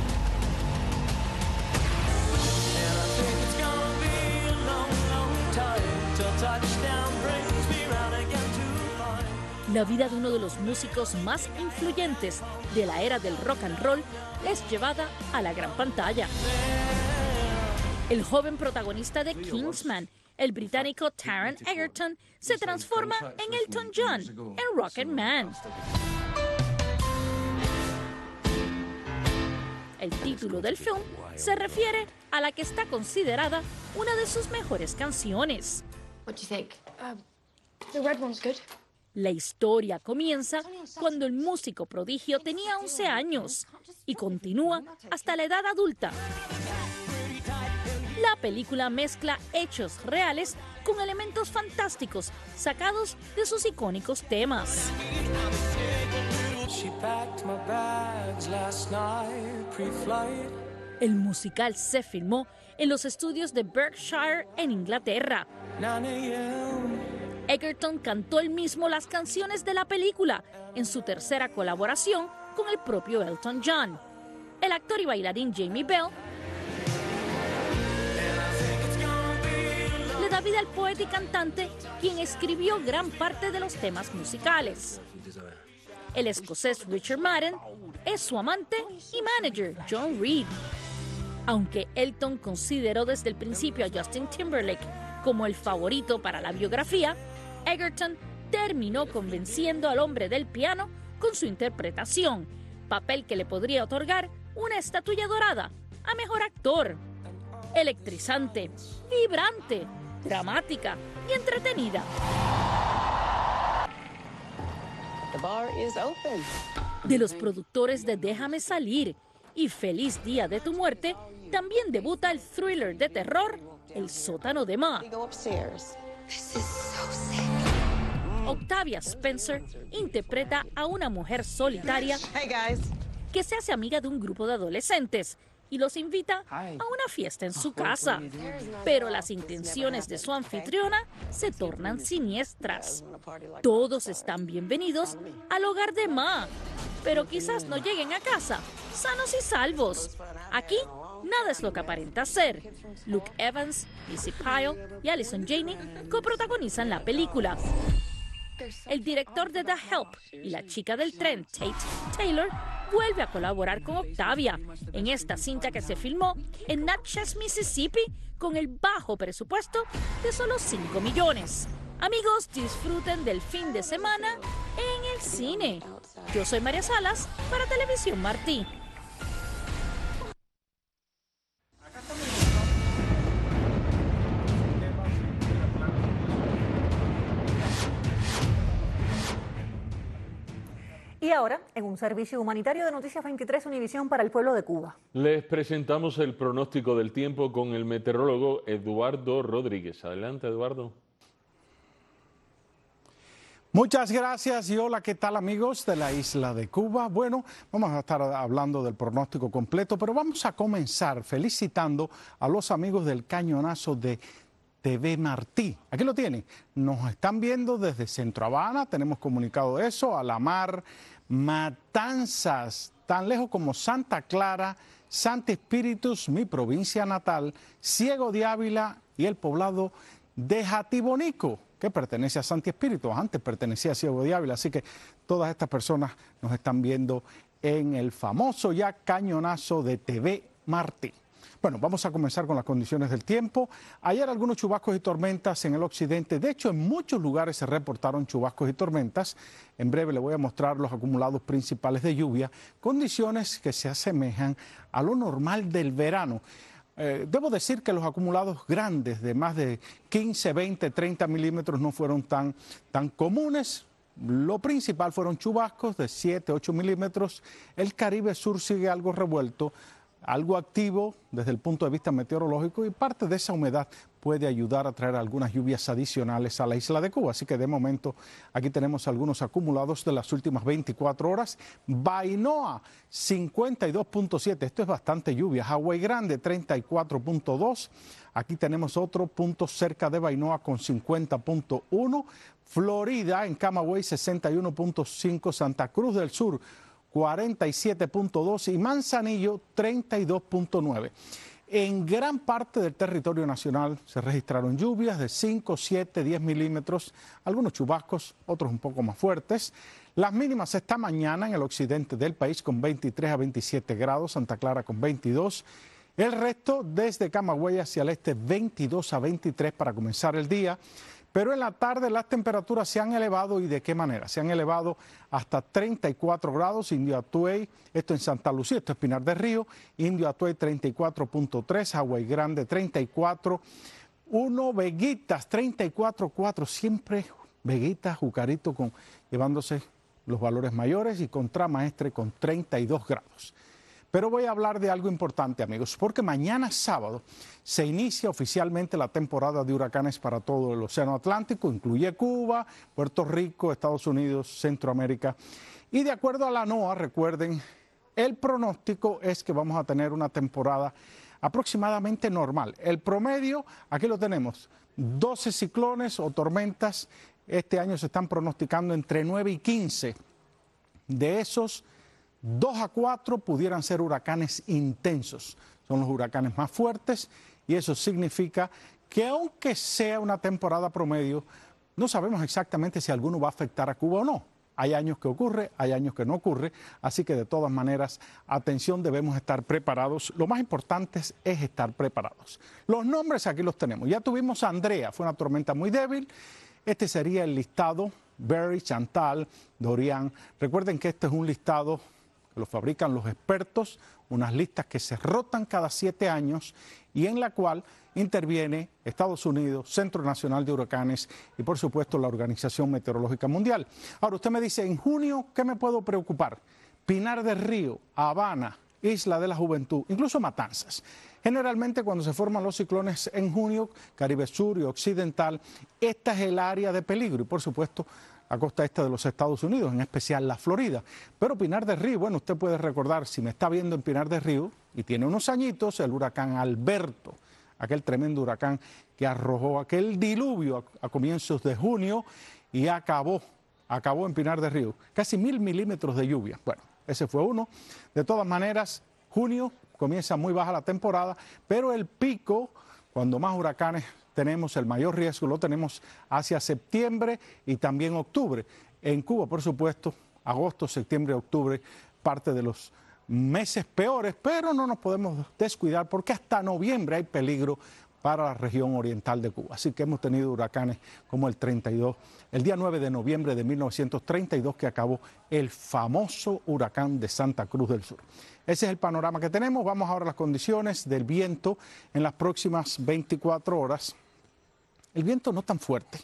La vida de uno de los músicos más influyentes de la era del rock and roll es llevada a la gran pantalla. El joven protagonista de Kingsman, el británico Taron Egerton, se transforma en Elton John en Rocketman. El título del film se refiere a la que está considerada una de sus mejores canciones. La historia comienza cuando el músico prodigio tenía 11 años y continúa hasta la edad adulta. La película mezcla hechos reales con elementos fantásticos sacados de sus icónicos temas. El musical se filmó en los estudios de Berkshire en Inglaterra. Egerton cantó él mismo las canciones de la película en su tercera colaboración con el propio Elton John. El actor y bailarín Jamie Bell le da vida al poeta y cantante, quien escribió gran parte de los temas musicales. El escocés Richard Madden es su amante y manager, John Reid. Aunque Elton consideró desde el principio a Justin Timberlake como el favorito para la biografía, Egerton terminó convenciendo al hombre del piano con su interpretación, papel que le podría otorgar una estatuilla dorada a mejor actor. Electrizante, vibrante, dramática y entretenida. De los productores de Déjame Salir y Feliz Día de tu Muerte, también debuta el thriller de terror El Sótano de Ma. Octavia Spencer interpreta a una mujer solitaria que se hace amiga de un grupo de adolescentes y los invita a una fiesta en su casa. Pero las intenciones de su anfitriona se tornan siniestras. Todos están bienvenidos al hogar de Ma, pero quizás no lleguen a casa sanos y salvos. Aquí nada es lo que aparenta ser. Luke Evans, Lizzie Pyle y Allison Janney coprotagonizan la película. El director de The Help y la chica del tren, Tate Taylor, vuelve a colaborar con Octavia en esta cinta que se filmó en Natchez, Mississippi, con el bajo presupuesto de solo 5 millones. Amigos, disfruten del fin de semana en el cine. Yo soy María Salas para Televisión Martí.
Y ahora, en un servicio humanitario de Noticias 23 Univisión para el pueblo de Cuba.
Les presentamos el pronóstico del tiempo con el meteorólogo Eduardo Rodríguez. Adelante, Eduardo.
Muchas gracias y hola, ¿qué tal amigos de la isla de Cuba? Bueno, vamos a estar hablando del pronóstico completo, pero vamos a comenzar felicitando a los amigos del cañonazo de TV Martí. Aquí lo tienen, nos están viendo desde Centro Habana, tenemos comunicado eso, a la mar, Matanzas, tan lejos como Santa Clara, Santi Espíritus, mi provincia natal, Ciego de Ávila y el poblado de Jatibonico, que pertenece a Santi Espíritus, antes pertenecía a Ciego de Ávila, así que todas estas personas nos están viendo en el famoso ya cañonazo de TV Martí. Bueno, vamos a comenzar con las condiciones del tiempo. Ayer algunos chubascos y tormentas en el occidente. De hecho, en muchos lugares se reportaron chubascos y tormentas. En breve le voy a mostrar los acumulados principales de lluvia, condiciones que se asemejan a lo normal del verano. Debo decir que los acumulados grandes de más de 15, 20, 30 milímetros no fueron tan comunes. Lo principal fueron chubascos de 7, 8 milímetros. El Caribe Sur sigue algo revuelto. algo activo desde el punto de vista meteorológico y parte de esa humedad puede ayudar a traer algunas lluvias adicionales a la isla de Cuba. Así que de momento aquí tenemos algunos acumulados de las últimas 24 horas. Bainoa 52.7, esto es bastante lluvia. Hawái Grande 34.2. Aquí tenemos otro punto cerca de Bainoa con 50.1. Florida en Camagüey 61.5. Santa Cruz del Sur 47.2 y Manzanillo 32.9. En gran parte del territorio nacional se registraron lluvias de 5, 7, 10 milímetros, algunos chubascos, otros un poco más fuertes. Las mínimas esta mañana en el occidente del país con 23 a 27 grados, Santa Clara con 22. El resto desde Camagüey hacia el este 22 a 23 para comenzar el día. Pero en la tarde las temperaturas se han elevado y de qué manera. Se han elevado hasta 34 grados, Indio Atuey, esto en Santa Lucía, esto es Pinar del Río, Indio Atuey 34.3, Hawái Grande 34, Veguitas 34.4, siempre Veguitas, Jucarito llevándose los valores mayores y Contramaestre con 32 grados. Pero voy a hablar de algo importante, amigos, porque mañana sábado se inicia oficialmente la temporada de huracanes para todo el Océano Atlántico, incluye Cuba, Puerto Rico, Estados Unidos, Centroamérica. Y de acuerdo a la NOAA, recuerden, el pronóstico es que vamos a tener una temporada aproximadamente normal. El promedio, aquí lo tenemos, 12 ciclones o tormentas. Este año se están pronosticando entre 9 y 15. De esos, 2 a 4 pudieran ser huracanes intensos. Son los huracanes más fuertes y eso significa que aunque sea una temporada promedio, no sabemos exactamente si alguno va a afectar a Cuba o no. Hay años que ocurre, hay años que no ocurre, así que de todas maneras, atención, debemos estar preparados. Lo más importante es estar preparados. Los nombres aquí los tenemos. Ya tuvimos a Andrea, fue una tormenta muy débil. Este sería el listado, Barry, Chantal, Dorian. Recuerden que este es un listado que lo fabrican los expertos, unas listas que se rotan cada 7 años y en la cual interviene Estados Unidos, Centro Nacional de Huracanes y por supuesto la Organización Meteorológica Mundial. Ahora usted me dice, en junio, ¿qué me puedo preocupar? Pinar del Río, Habana, Isla de la Juventud, incluso Matanzas. Generalmente cuando se forman los ciclones en junio, Caribe Sur y Occidental, esta es el área de peligro y por supuesto la costa este de los Estados Unidos, en especial la Florida. Pero Pinar del Río, bueno, usted puede recordar, si me está viendo en Pinar del Río, y tiene unos añitos, el huracán Alberto, aquel tremendo huracán que arrojó aquel diluvio a comienzos de junio y acabó en Pinar del Río. Casi 1000 milímetros de lluvia. Bueno, ese fue uno. De todas maneras, junio comienza muy baja la temporada, pero el pico, cuando más huracanes tenemos, el mayor riesgo lo tenemos hacia septiembre y también octubre. En Cuba, por supuesto, agosto, septiembre, octubre, parte de los meses peores, pero no nos podemos descuidar porque hasta noviembre hay peligro para la región oriental de Cuba. Así que hemos tenido huracanes como el 32, el día 9 de noviembre de 1932 que acabó el famoso huracán de Santa Cruz del Sur. Ese es el panorama que tenemos. Vamos ahora a las condiciones del viento en las próximas 24 horas. El viento no tan fuerte.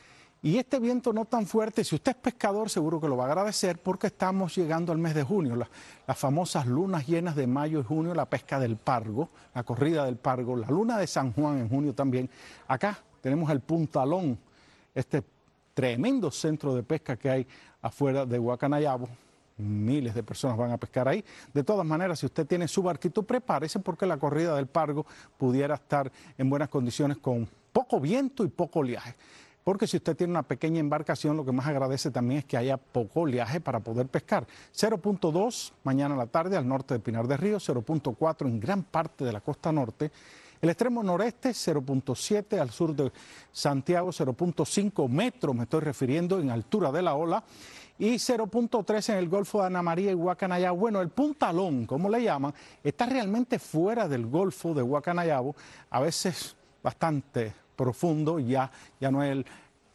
Y este viento no tan fuerte, si usted es pescador, seguro que lo va a agradecer porque estamos llegando al mes de junio, las famosas lunas llenas de mayo y junio, la pesca del pargo, la corrida del pargo, la luna de San Juan en junio también. Acá tenemos el Puntalón, este tremendo centro de pesca que hay afuera de Guacanayabo. Miles de personas van a pescar ahí. De todas maneras, si usted tiene su barquito, prepárese porque la corrida del pargo pudiera estar en buenas condiciones con poco viento y poco oleaje. Porque si usted tiene una pequeña embarcación, lo que más agradece también es que haya poco oleaje para poder pescar. 0.2 mañana a la tarde al norte de Pinar del Río, 0.4 en gran parte de la costa norte. El extremo noreste, 0.7 al sur de Santiago, 0.5 metros, me estoy refiriendo, en altura de la ola. Y 0.3 en el Golfo de Ana María y Guacanayabo. Bueno, el Puntalón, como le llaman, está realmente fuera del Golfo de Guacanayabo, a veces bastante profundo, ya no es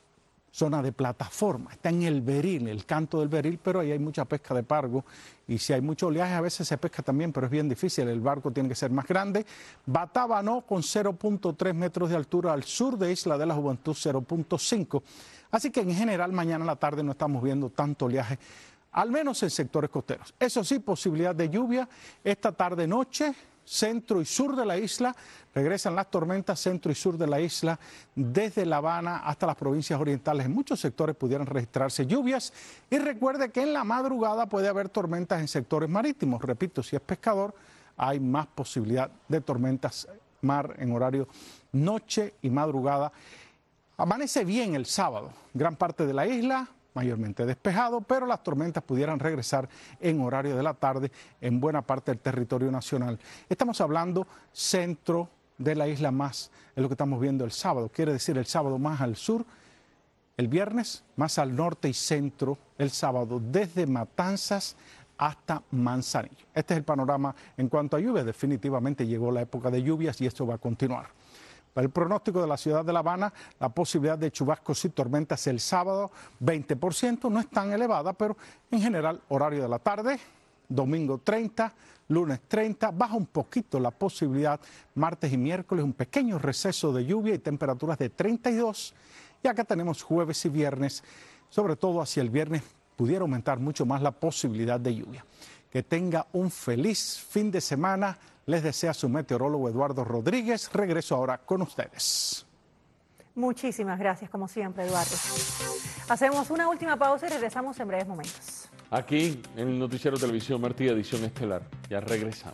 zona de plataforma, está en el beril, el canto del beril, pero ahí hay mucha pesca de pargo y si hay mucho oleaje a veces se pesca también, pero es bien difícil, el barco tiene que ser más grande. Batabano con 0.3 metros de altura al sur de Isla de la Juventud, 0.5. Así que en general mañana a la tarde no estamos viendo tanto oleaje, al menos en sectores costeros. Eso sí, posibilidad de lluvia esta tarde-noche, centro y sur de la isla. Regresan las tormentas centro y sur de la isla, desde La Habana hasta las provincias orientales. En muchos sectores pudieran registrarse lluvias. Y recuerde que en la madrugada puede haber tormentas en sectores marítimos. Repito, si es pescador, hay más posibilidad de tormentas mar en horario noche y madrugada. Amanece bien el sábado, gran parte de la isla mayormente despejado, pero las tormentas pudieran regresar en horario de la tarde en buena parte del territorio nacional. Estamos hablando centro de la isla más, es lo que estamos viendo el sábado, quiere decir el sábado más al sur, el viernes más al norte y centro el sábado, desde Matanzas hasta Manzanillo. Este es el panorama en cuanto a lluvia. Definitivamente llegó la época de lluvias y esto va a continuar. Para el pronóstico de la ciudad de La Habana, la posibilidad de chubascos y tormentas el sábado, 20%, no es tan elevada, pero en general horario de la tarde, domingo 30, lunes 30, baja un poquito la posibilidad, martes y miércoles un pequeño receso de lluvia y temperaturas de 32, y acá tenemos jueves y viernes, sobre todo hacia el viernes pudiera aumentar mucho más la posibilidad de lluvia. Que tenga un feliz fin de semana. Les desea su meteorólogo Eduardo Rodríguez. Regreso ahora con ustedes.
Muchísimas gracias, como siempre, Eduardo. Hacemos una última pausa y regresamos en breves momentos.
Aquí, en el Noticiero Televisión Martí, edición estelar. Ya regresamos.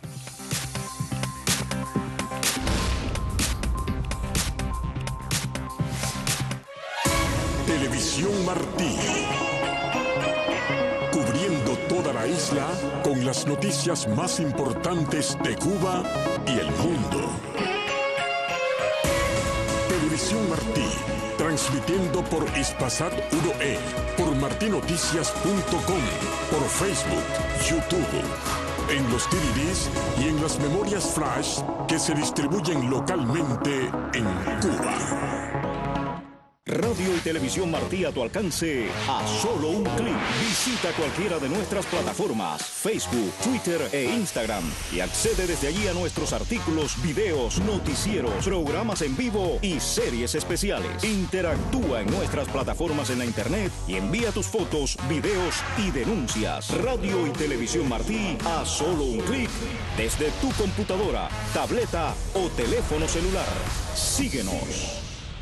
Televisión Martí. Cubriendo toda la isla con las noticias más importantes de Cuba y el mundo. Televisión Martí, transmitiendo por Hispasat 1E, por martinoticias.com, por Facebook, YouTube, en los DVDs y en las memorias flash que se distribuyen localmente en Cuba.
Radio y Televisión Martí a tu alcance a solo un clic. Visita cualquiera de nuestras plataformas, Facebook, Twitter e Instagram y accede desde allí a nuestros artículos, videos, noticieros, programas en vivo y series especiales. Interactúa en nuestras plataformas en la internet y envía tus fotos, videos y denuncias. Radio y Televisión Martí a solo un clic desde tu computadora, tableta o teléfono celular. Síguenos.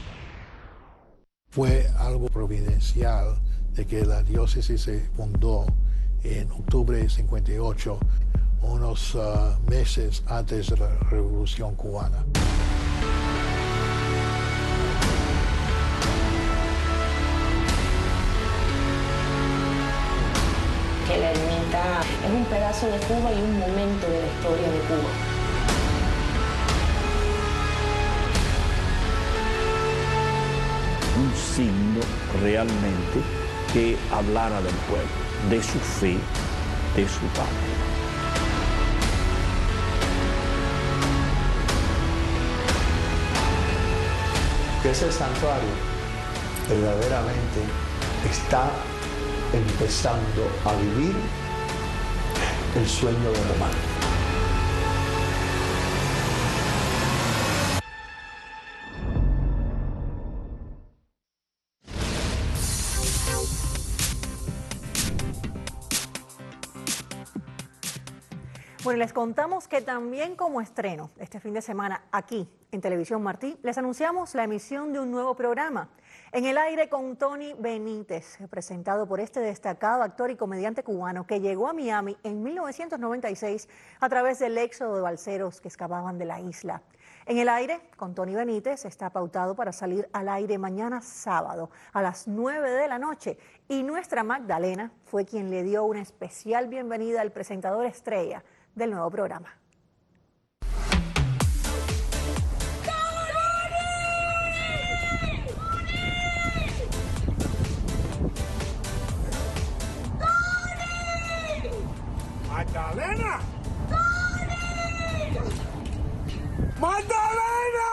Fue algo providencial de que la diócesis se fundó en octubre de 58, unos meses antes de la Revolución Cubana.
Que la ermita es un pedazo de Cuba y un momento de la historia de Cuba.
Un signo realmente que hablara del pueblo, de su fe, de su patria.
Que ese santuario verdaderamente está empezando a vivir el sueño de Román.
Bueno, les contamos que también como estreno este fin de semana aquí en Televisión Martí, les anunciamos la emisión de un nuevo programa, En el aire con Tony Benítez, presentado por este destacado actor y comediante cubano que llegó a Miami en 1996 a través del éxodo de balseros que escapaban de la isla. En el aire con Tony Benítez está pautado para salir al aire mañana sábado a las 9 de la noche y nuestra Magdalena fue quien le dio una especial bienvenida al presentador estrella del nuevo programa.
¡Magdalena! ¡Tony! ¡Magdalena!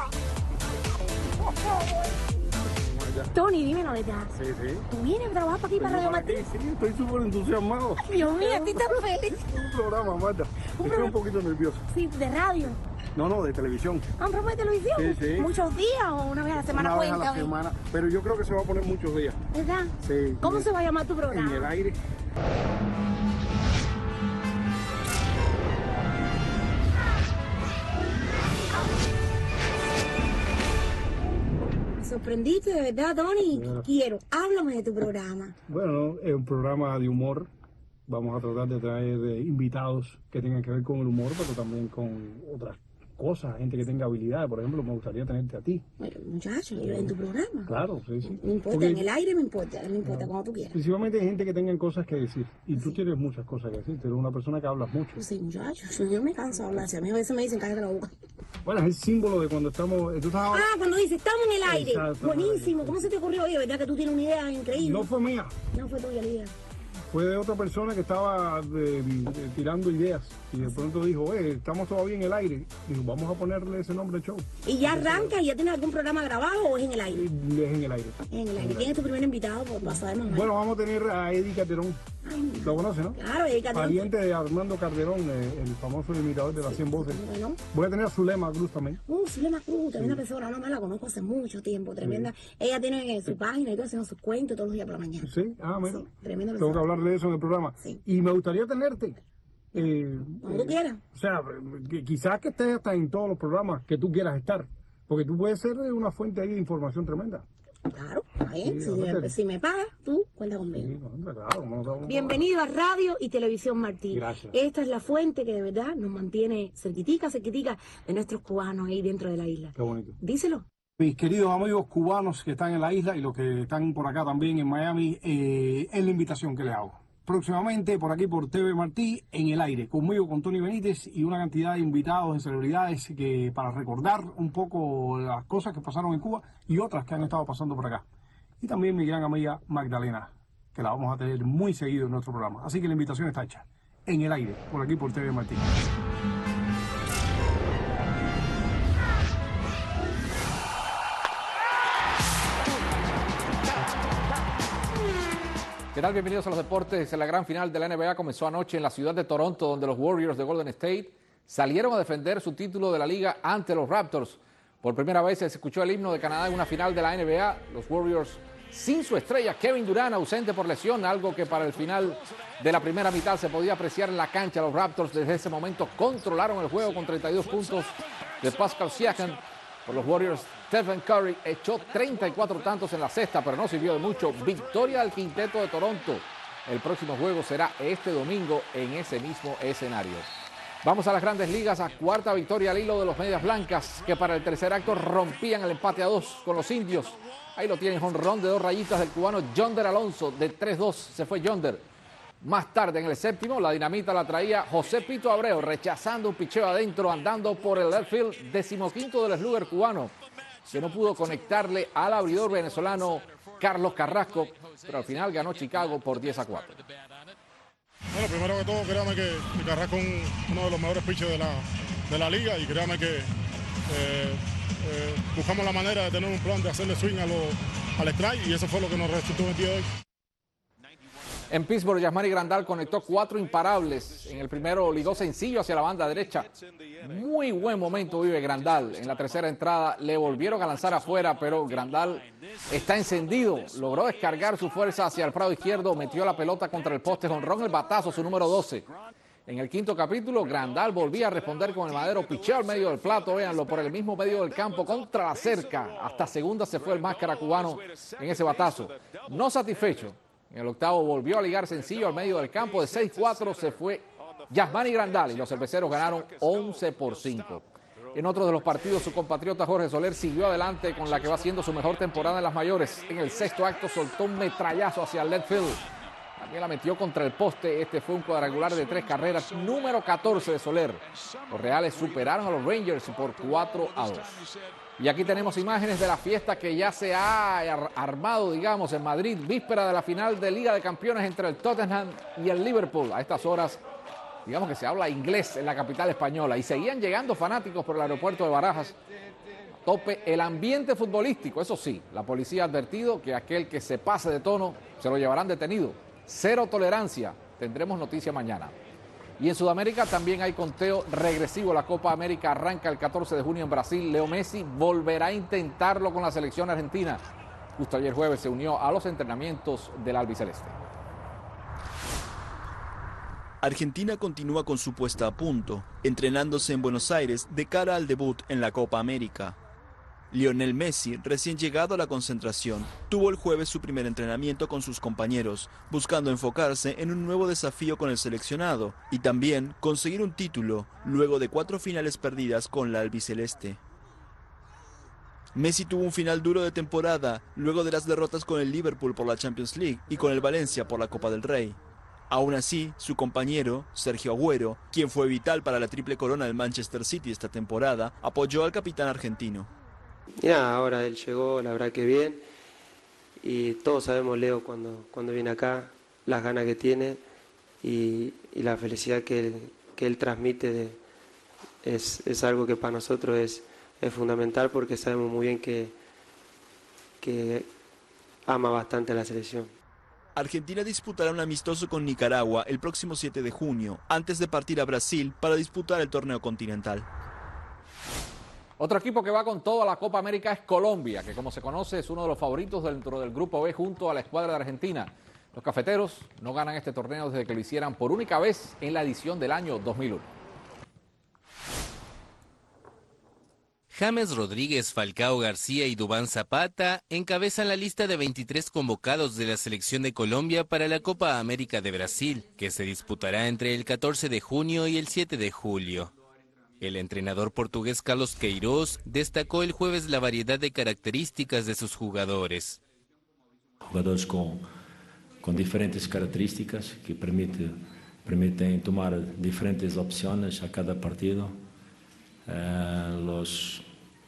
Tony, dime novedad.
Sí, sí.
¿Tú vienes a trabajar para aquí, para Radio Martí?
Sí, estoy súper entusiasmado.
Ay, Dios mío, estoy tan feliz.
Un programa, Marta. Estoy un poquito nervioso.
Sí, de radio.
No, de televisión.
¿Ah, un programa de televisión?
Sí, sí.
¿Muchos días o una vez a la semana?
Una vez a la semana, pero yo creo que se va a poner muchos días.
¿Verdad?
Sí.
¿Cómo se va a llamar tu programa?
En el aire.
sorprendiste de verdad, Tony. Quiero, háblame de tu programa.
Bueno, es un programa de humor. Vamos a tratar de traer invitados que tengan que ver con el humor, pero también con otras cosas, gente que tenga habilidades. Por ejemplo, me gustaría tenerte a ti.
Bueno, muchacho, en tu programa.
Claro, sí.
No importa, porque en el aire me importa, como tú quieras.
Principalmente hay gente que tengan cosas que decir. Y tú tienes muchas cosas que decir. Tú eres una persona que hablas mucho.
Sí, muchacho, yo me canso de hablar. Si a mí a veces me dicen, cállate la boca.
Bueno, es el símbolo de cuando estamos...
Cuando dices, estamos en el aire. Buenísimo. ¿Cómo se te ocurrió? Oye, ¿verdad que tú tienes una idea increíble?
No fue mía.
No fue tuya la idea.
Fue de otra persona que estaba tirando ideas y de pronto dijo, estamos todavía en el aire. Dijo, vamos a ponerle ese nombre al show.
¿Y ya arranca y ya tienes algún programa grabado o es en el aire?
Es en el aire.
En el aire. ¿Quién es tu primer invitado? Para saber más.
Bueno, vamos a tener a Eddie Calderón. ¿Lo conoce, no?
Claro, Eddie Calderón.
Pariente de Armando Calderón, el famoso imitador de las 100 voces.
Bueno.
Voy a tener a Zulema Cruz también.
Zulema Cruz, tremenda persona. No me la conozco hace mucho tiempo, tremenda. Sí. Ella tiene su página y todo, haciendo sus cuentos todos los días por la mañana.
Sí, mira.
Sí, tremenda persona.
Tengo que hablar de eso en el programa.
Sí.
Y me gustaría tenerte.
Como tú quieras.
O sea, quizás que estés hasta en todos los programas que tú quieras estar. Porque tú puedes ser una fuente ahí de información tremenda.
Claro, ahí, si me pagas, tú cuenta conmigo.
Sí, claro,
Bienvenido a Radio y Televisión Martí.
Gracias.
Esta es la fuente que de verdad nos mantiene cerquitica de nuestros cubanos ahí dentro de la isla.
Qué bonito.
Díselo.
Mis queridos amigos cubanos que están en la isla y los que están por acá también en Miami, es la invitación que les hago. Próximamente por aquí por TV Martí, en el aire, conmigo, con Tony Benítez y una cantidad de invitados, de celebridades que para recordar un poco las cosas que pasaron en Cuba y otras que han estado pasando por acá. Y también mi gran amiga Magdalena, que la vamos a tener muy seguido en nuestro programa. Así que la invitación está hecha, en el aire, por aquí por TV Martí.
¿Qué tal? Bienvenidos a los deportes. La gran final de la NBA comenzó anoche en la ciudad de Toronto, donde los Warriors de Golden State salieron a defender su título de la liga ante los Raptors. Por primera vez se escuchó el himno de Canadá en una final de la NBA. Los Warriors sin su estrella Kevin Durant, ausente por lesión, algo que para el final de la primera mitad se podía apreciar en la cancha. Los Raptors desde ese momento controlaron el juego con 32 puntos de Pascal Siakam. Por los Warriors, Stephen Curry echó 34 tantos en la cesta, pero no sirvió de mucho. Victoria del quinteto de Toronto. El próximo juego será este domingo en ese mismo escenario. Vamos a las Grandes Ligas, a cuarta victoria al hilo de los Medias Blancas, que para el tercer acto rompían el empate a 2 con los Indios. Ahí lo tienen, jonrón de 2 rayitas del cubano Yonder Alonso, de 3-2 se fue Yonder. Más tarde, en el séptimo, la dinamita la traía José Pito Abreu, rechazando un picheo adentro, andando por el left field, 15º del slugger cubano, que no pudo conectarle al abridor venezolano Carlos Carrasco, pero al final ganó Chicago por 10-4.
Bueno, primero que todo, créame que Carrasco es uno de los mejores pitchers de la liga y créame que buscamos la manera de tener un plan de hacerle swing al strike y eso fue lo que nos resultó en el día de hoy.
En Pittsburgh, Yasmani Grandal conectó 4 imparables. En el primero ligó sencillo hacia la banda derecha. Muy buen momento vive Grandal. En la tercera entrada le volvieron a lanzar afuera, pero Grandal está encendido. Logró descargar su fuerza hacia el prado izquierdo, metió la pelota contra el poste, jonrón, el batazo, su número 12. En el quinto capítulo, Grandal volvía a responder con el madero, picheo al medio del plato, véanlo, por el mismo medio del campo, contra la cerca. Hasta segunda se fue el máscara cubano en ese batazo. No satisfecho. En el octavo volvió a ligar sencillo al medio del campo. De 6-4 se fue Yasmani Grandal y los cerveceros ganaron 11-5. En otro de los partidos, su compatriota Jorge Soler siguió adelante con la que va siendo su mejor temporada en las mayores. En el sexto acto soltó un metrallazo hacia el left field. También la metió contra el poste. Este fue un cuadrangular de 3 carreras, número 14 de Soler. Los Reales superaron a los Rangers por 4-2. Y aquí tenemos imágenes de la fiesta que ya se ha armado, digamos, en Madrid, víspera de la final de Liga de Campeones entre el Tottenham y el Liverpool. A estas horas, digamos que se habla inglés en la capital española. Y seguían llegando fanáticos por el aeropuerto de Barajas. A tope el ambiente futbolístico. Eso sí, la policía ha advertido que aquel que se pase de tono se lo llevarán detenido. Cero tolerancia. Tendremos noticia mañana. Y en Sudamérica también hay conteo regresivo. La Copa América arranca el 14 de junio en Brasil. Leo Messi volverá a intentarlo con la selección argentina. Justo ayer jueves se unió a los entrenamientos del albiceleste.
Argentina continúa con su puesta a punto, entrenándose en Buenos Aires de cara al debut en la Copa América. Lionel Messi, recién llegado a la concentración, tuvo el jueves su primer entrenamiento con sus compañeros, buscando enfocarse en un nuevo desafío con el seleccionado y también conseguir un título luego de 4 finales perdidas con la albiceleste. Messi tuvo un final duro de temporada luego de las derrotas con el Liverpool por la Champions League y con el Valencia por la Copa del Rey. Aún así, su compañero, Sergio Agüero, quien fue vital para la triple corona del Manchester City esta temporada, apoyó al capitán argentino.
Y nada, ahora él llegó, la verdad que bien, y todos sabemos Leo cuando viene acá, las ganas que tiene y la felicidad que él transmite es algo que para nosotros es fundamental porque sabemos muy bien que ama bastante a la selección.
Argentina disputará un amistoso con Nicaragua el próximo 7 de junio, antes de partir a Brasil para disputar el torneo continental.
Otro equipo que va con todo a la Copa América es Colombia, que como se conoce es uno de los favoritos dentro del Grupo B junto a la escuadra de Argentina. Los cafeteros no ganan este torneo desde que lo hicieran por única vez en la edición del año 2001.
James Rodríguez, Falcao García y Duván Zapata encabezan la lista de 23 convocados de la selección de Colombia para la Copa América de Brasil, que se disputará entre el 14 de junio y el 7 de julio. El entrenador portugués Carlos Queiroz destacó el jueves la variedad de características de sus jugadores.
Jugadores con diferentes características que permiten tomar diferentes opciones a cada partido. Los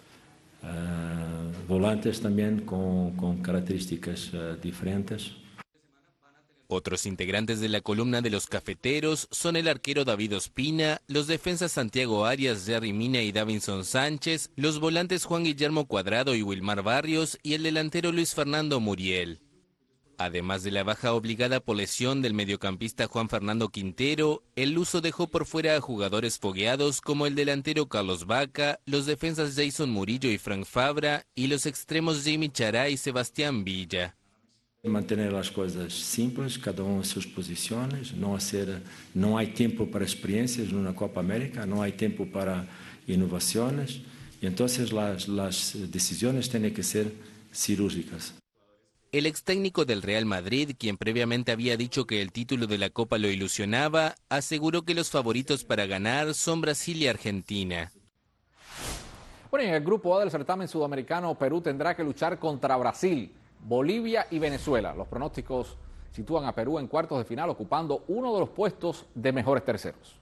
volantes también con características diferentes.
Otros integrantes de la columna de los cafeteros son el arquero David Ospina, los defensas Santiago Arias, Jerry Mina y Davinson Sánchez, los volantes Juan Guillermo Cuadrado y Wilmar Barrios y el delantero Luis Fernando Muriel. Además de la baja obligada por lesión del mediocampista Juan Fernando Quintero, el luso dejó por fuera a jugadores fogueados como el delantero Carlos Vaca, los defensas Jason Murillo y Frank Fabra y los extremos Jamie Chará y Sebastián Villa.
Mantener las cosas simples, cada uno en sus posiciones, no hay tiempo para experiencias en una Copa América, no hay tiempo para innovaciones y entonces las decisiones tienen que ser cirúrgicas.
El ex técnico del Real Madrid, quien previamente había dicho que el título de la Copa lo ilusionaba, aseguró que los favoritos para ganar son Brasil y Argentina.
Bueno, en el grupo A del certamen sudamericano, Perú tendrá que luchar contra Brasil, Bolivia y Venezuela. Los pronósticos sitúan a Perú en cuartos de final, ocupando uno de los puestos de mejores terceros.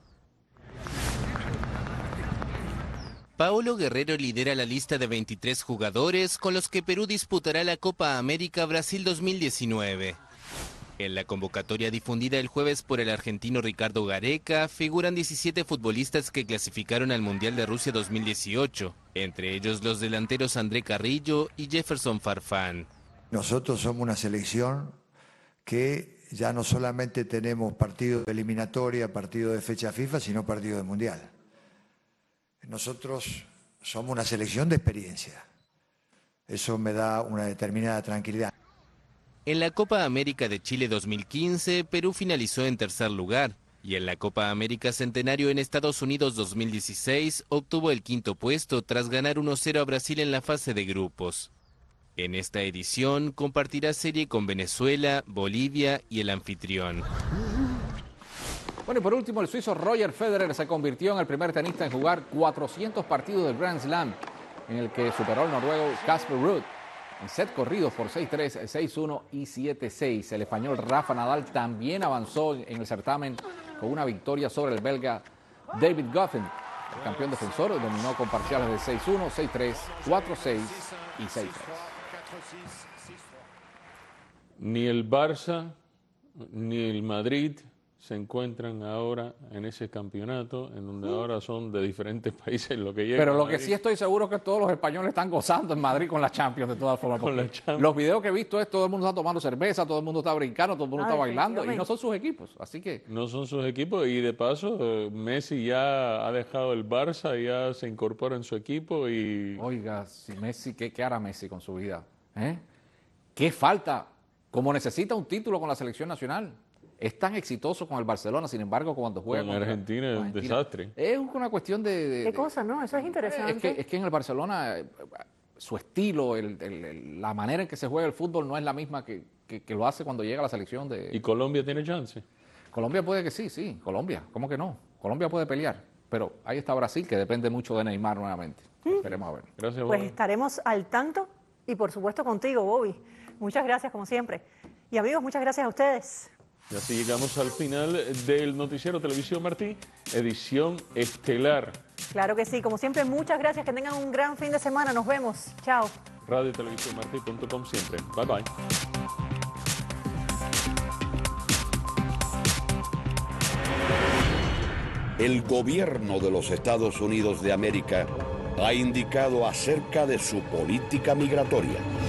Paolo Guerrero lidera la lista de 23 jugadores con los que Perú disputará la Copa América Brasil 2019. En la convocatoria difundida el jueves por el argentino Ricardo Gareca figuran 17 futbolistas que clasificaron al Mundial de Rusia 2018, entre ellos los delanteros André Carrillo y Jefferson Farfán.
Nosotros somos una selección que ya no solamente tenemos partido de eliminatoria, partido de fecha FIFA, sino partido de Mundial. Nosotros somos una selección de experiencia. Eso me da una determinada tranquilidad.
En la Copa América de Chile 2015, Perú finalizó en tercer lugar. Y en la Copa América Centenario en Estados Unidos 2016, obtuvo el quinto puesto tras ganar 1-0 a Brasil en la fase de grupos. En esta edición, compartirá serie con Venezuela, Bolivia y el anfitrión.
Bueno, y por último, el suizo Roger Federer se convirtió en el primer tenista en jugar 400 partidos del Grand Slam, en el que superó al noruego Casper Ruud en set corridos por 6-3, 6-1 y 7-6. El español Rafa Nadal también avanzó en el certamen con una victoria sobre el belga David Goffin. El campeón defensor dominó con parciales de 6-1, 6-3, 4-6 y 6-3.
Ni el Barça ni el Madrid se encuentran ahora en ese campeonato, en donde ahora son de diferentes países lo que llegan.
Pero lo que sí estoy seguro es que todos los españoles están gozando en Madrid con la Champions de todas formas.
Con la Champions.
Los videos que he visto es todo el mundo está tomando cerveza, todo el mundo está brincando, todo el mundo está bailando y no son sus equipos, así que...
No son sus equipos y de paso Messi ya ha dejado el Barça, ya se incorpora en su equipo y...
Oiga, si Messi, ¿qué hará Messi con su vida? ¿Qué falta? Como necesita un título con la selección nacional. Es tan exitoso con el Barcelona, sin embargo, cuando juega
con Argentina es un desastre.
Es una cuestión de...
¿Qué cosa, no? Eso es interesante.
Es que en el Barcelona su estilo, la manera en que se juega el fútbol no es la misma que lo hace cuando llega a la selección de...
¿Y Colombia tiene chance?
Colombia puede que sí, Colombia, ¿cómo que no? Colombia puede pelear, pero ahí está Brasil, que depende mucho de Neymar nuevamente. Esperemos a ver.
Gracias,
Pues
Bobby.
estaremos al tanto y por supuesto contigo, Bobby. Muchas gracias, como siempre. Y amigos, muchas gracias a ustedes.
Y así llegamos al final del Noticiero Televisión Martí, edición estelar.
Claro que sí, como siempre, muchas gracias. Que tengan un gran fin de semana. Nos vemos. Chao.
radiotelevisiónmarti.com siempre. Bye, bye.
El gobierno de los Estados Unidos de América ha indicado acerca de su política migratoria.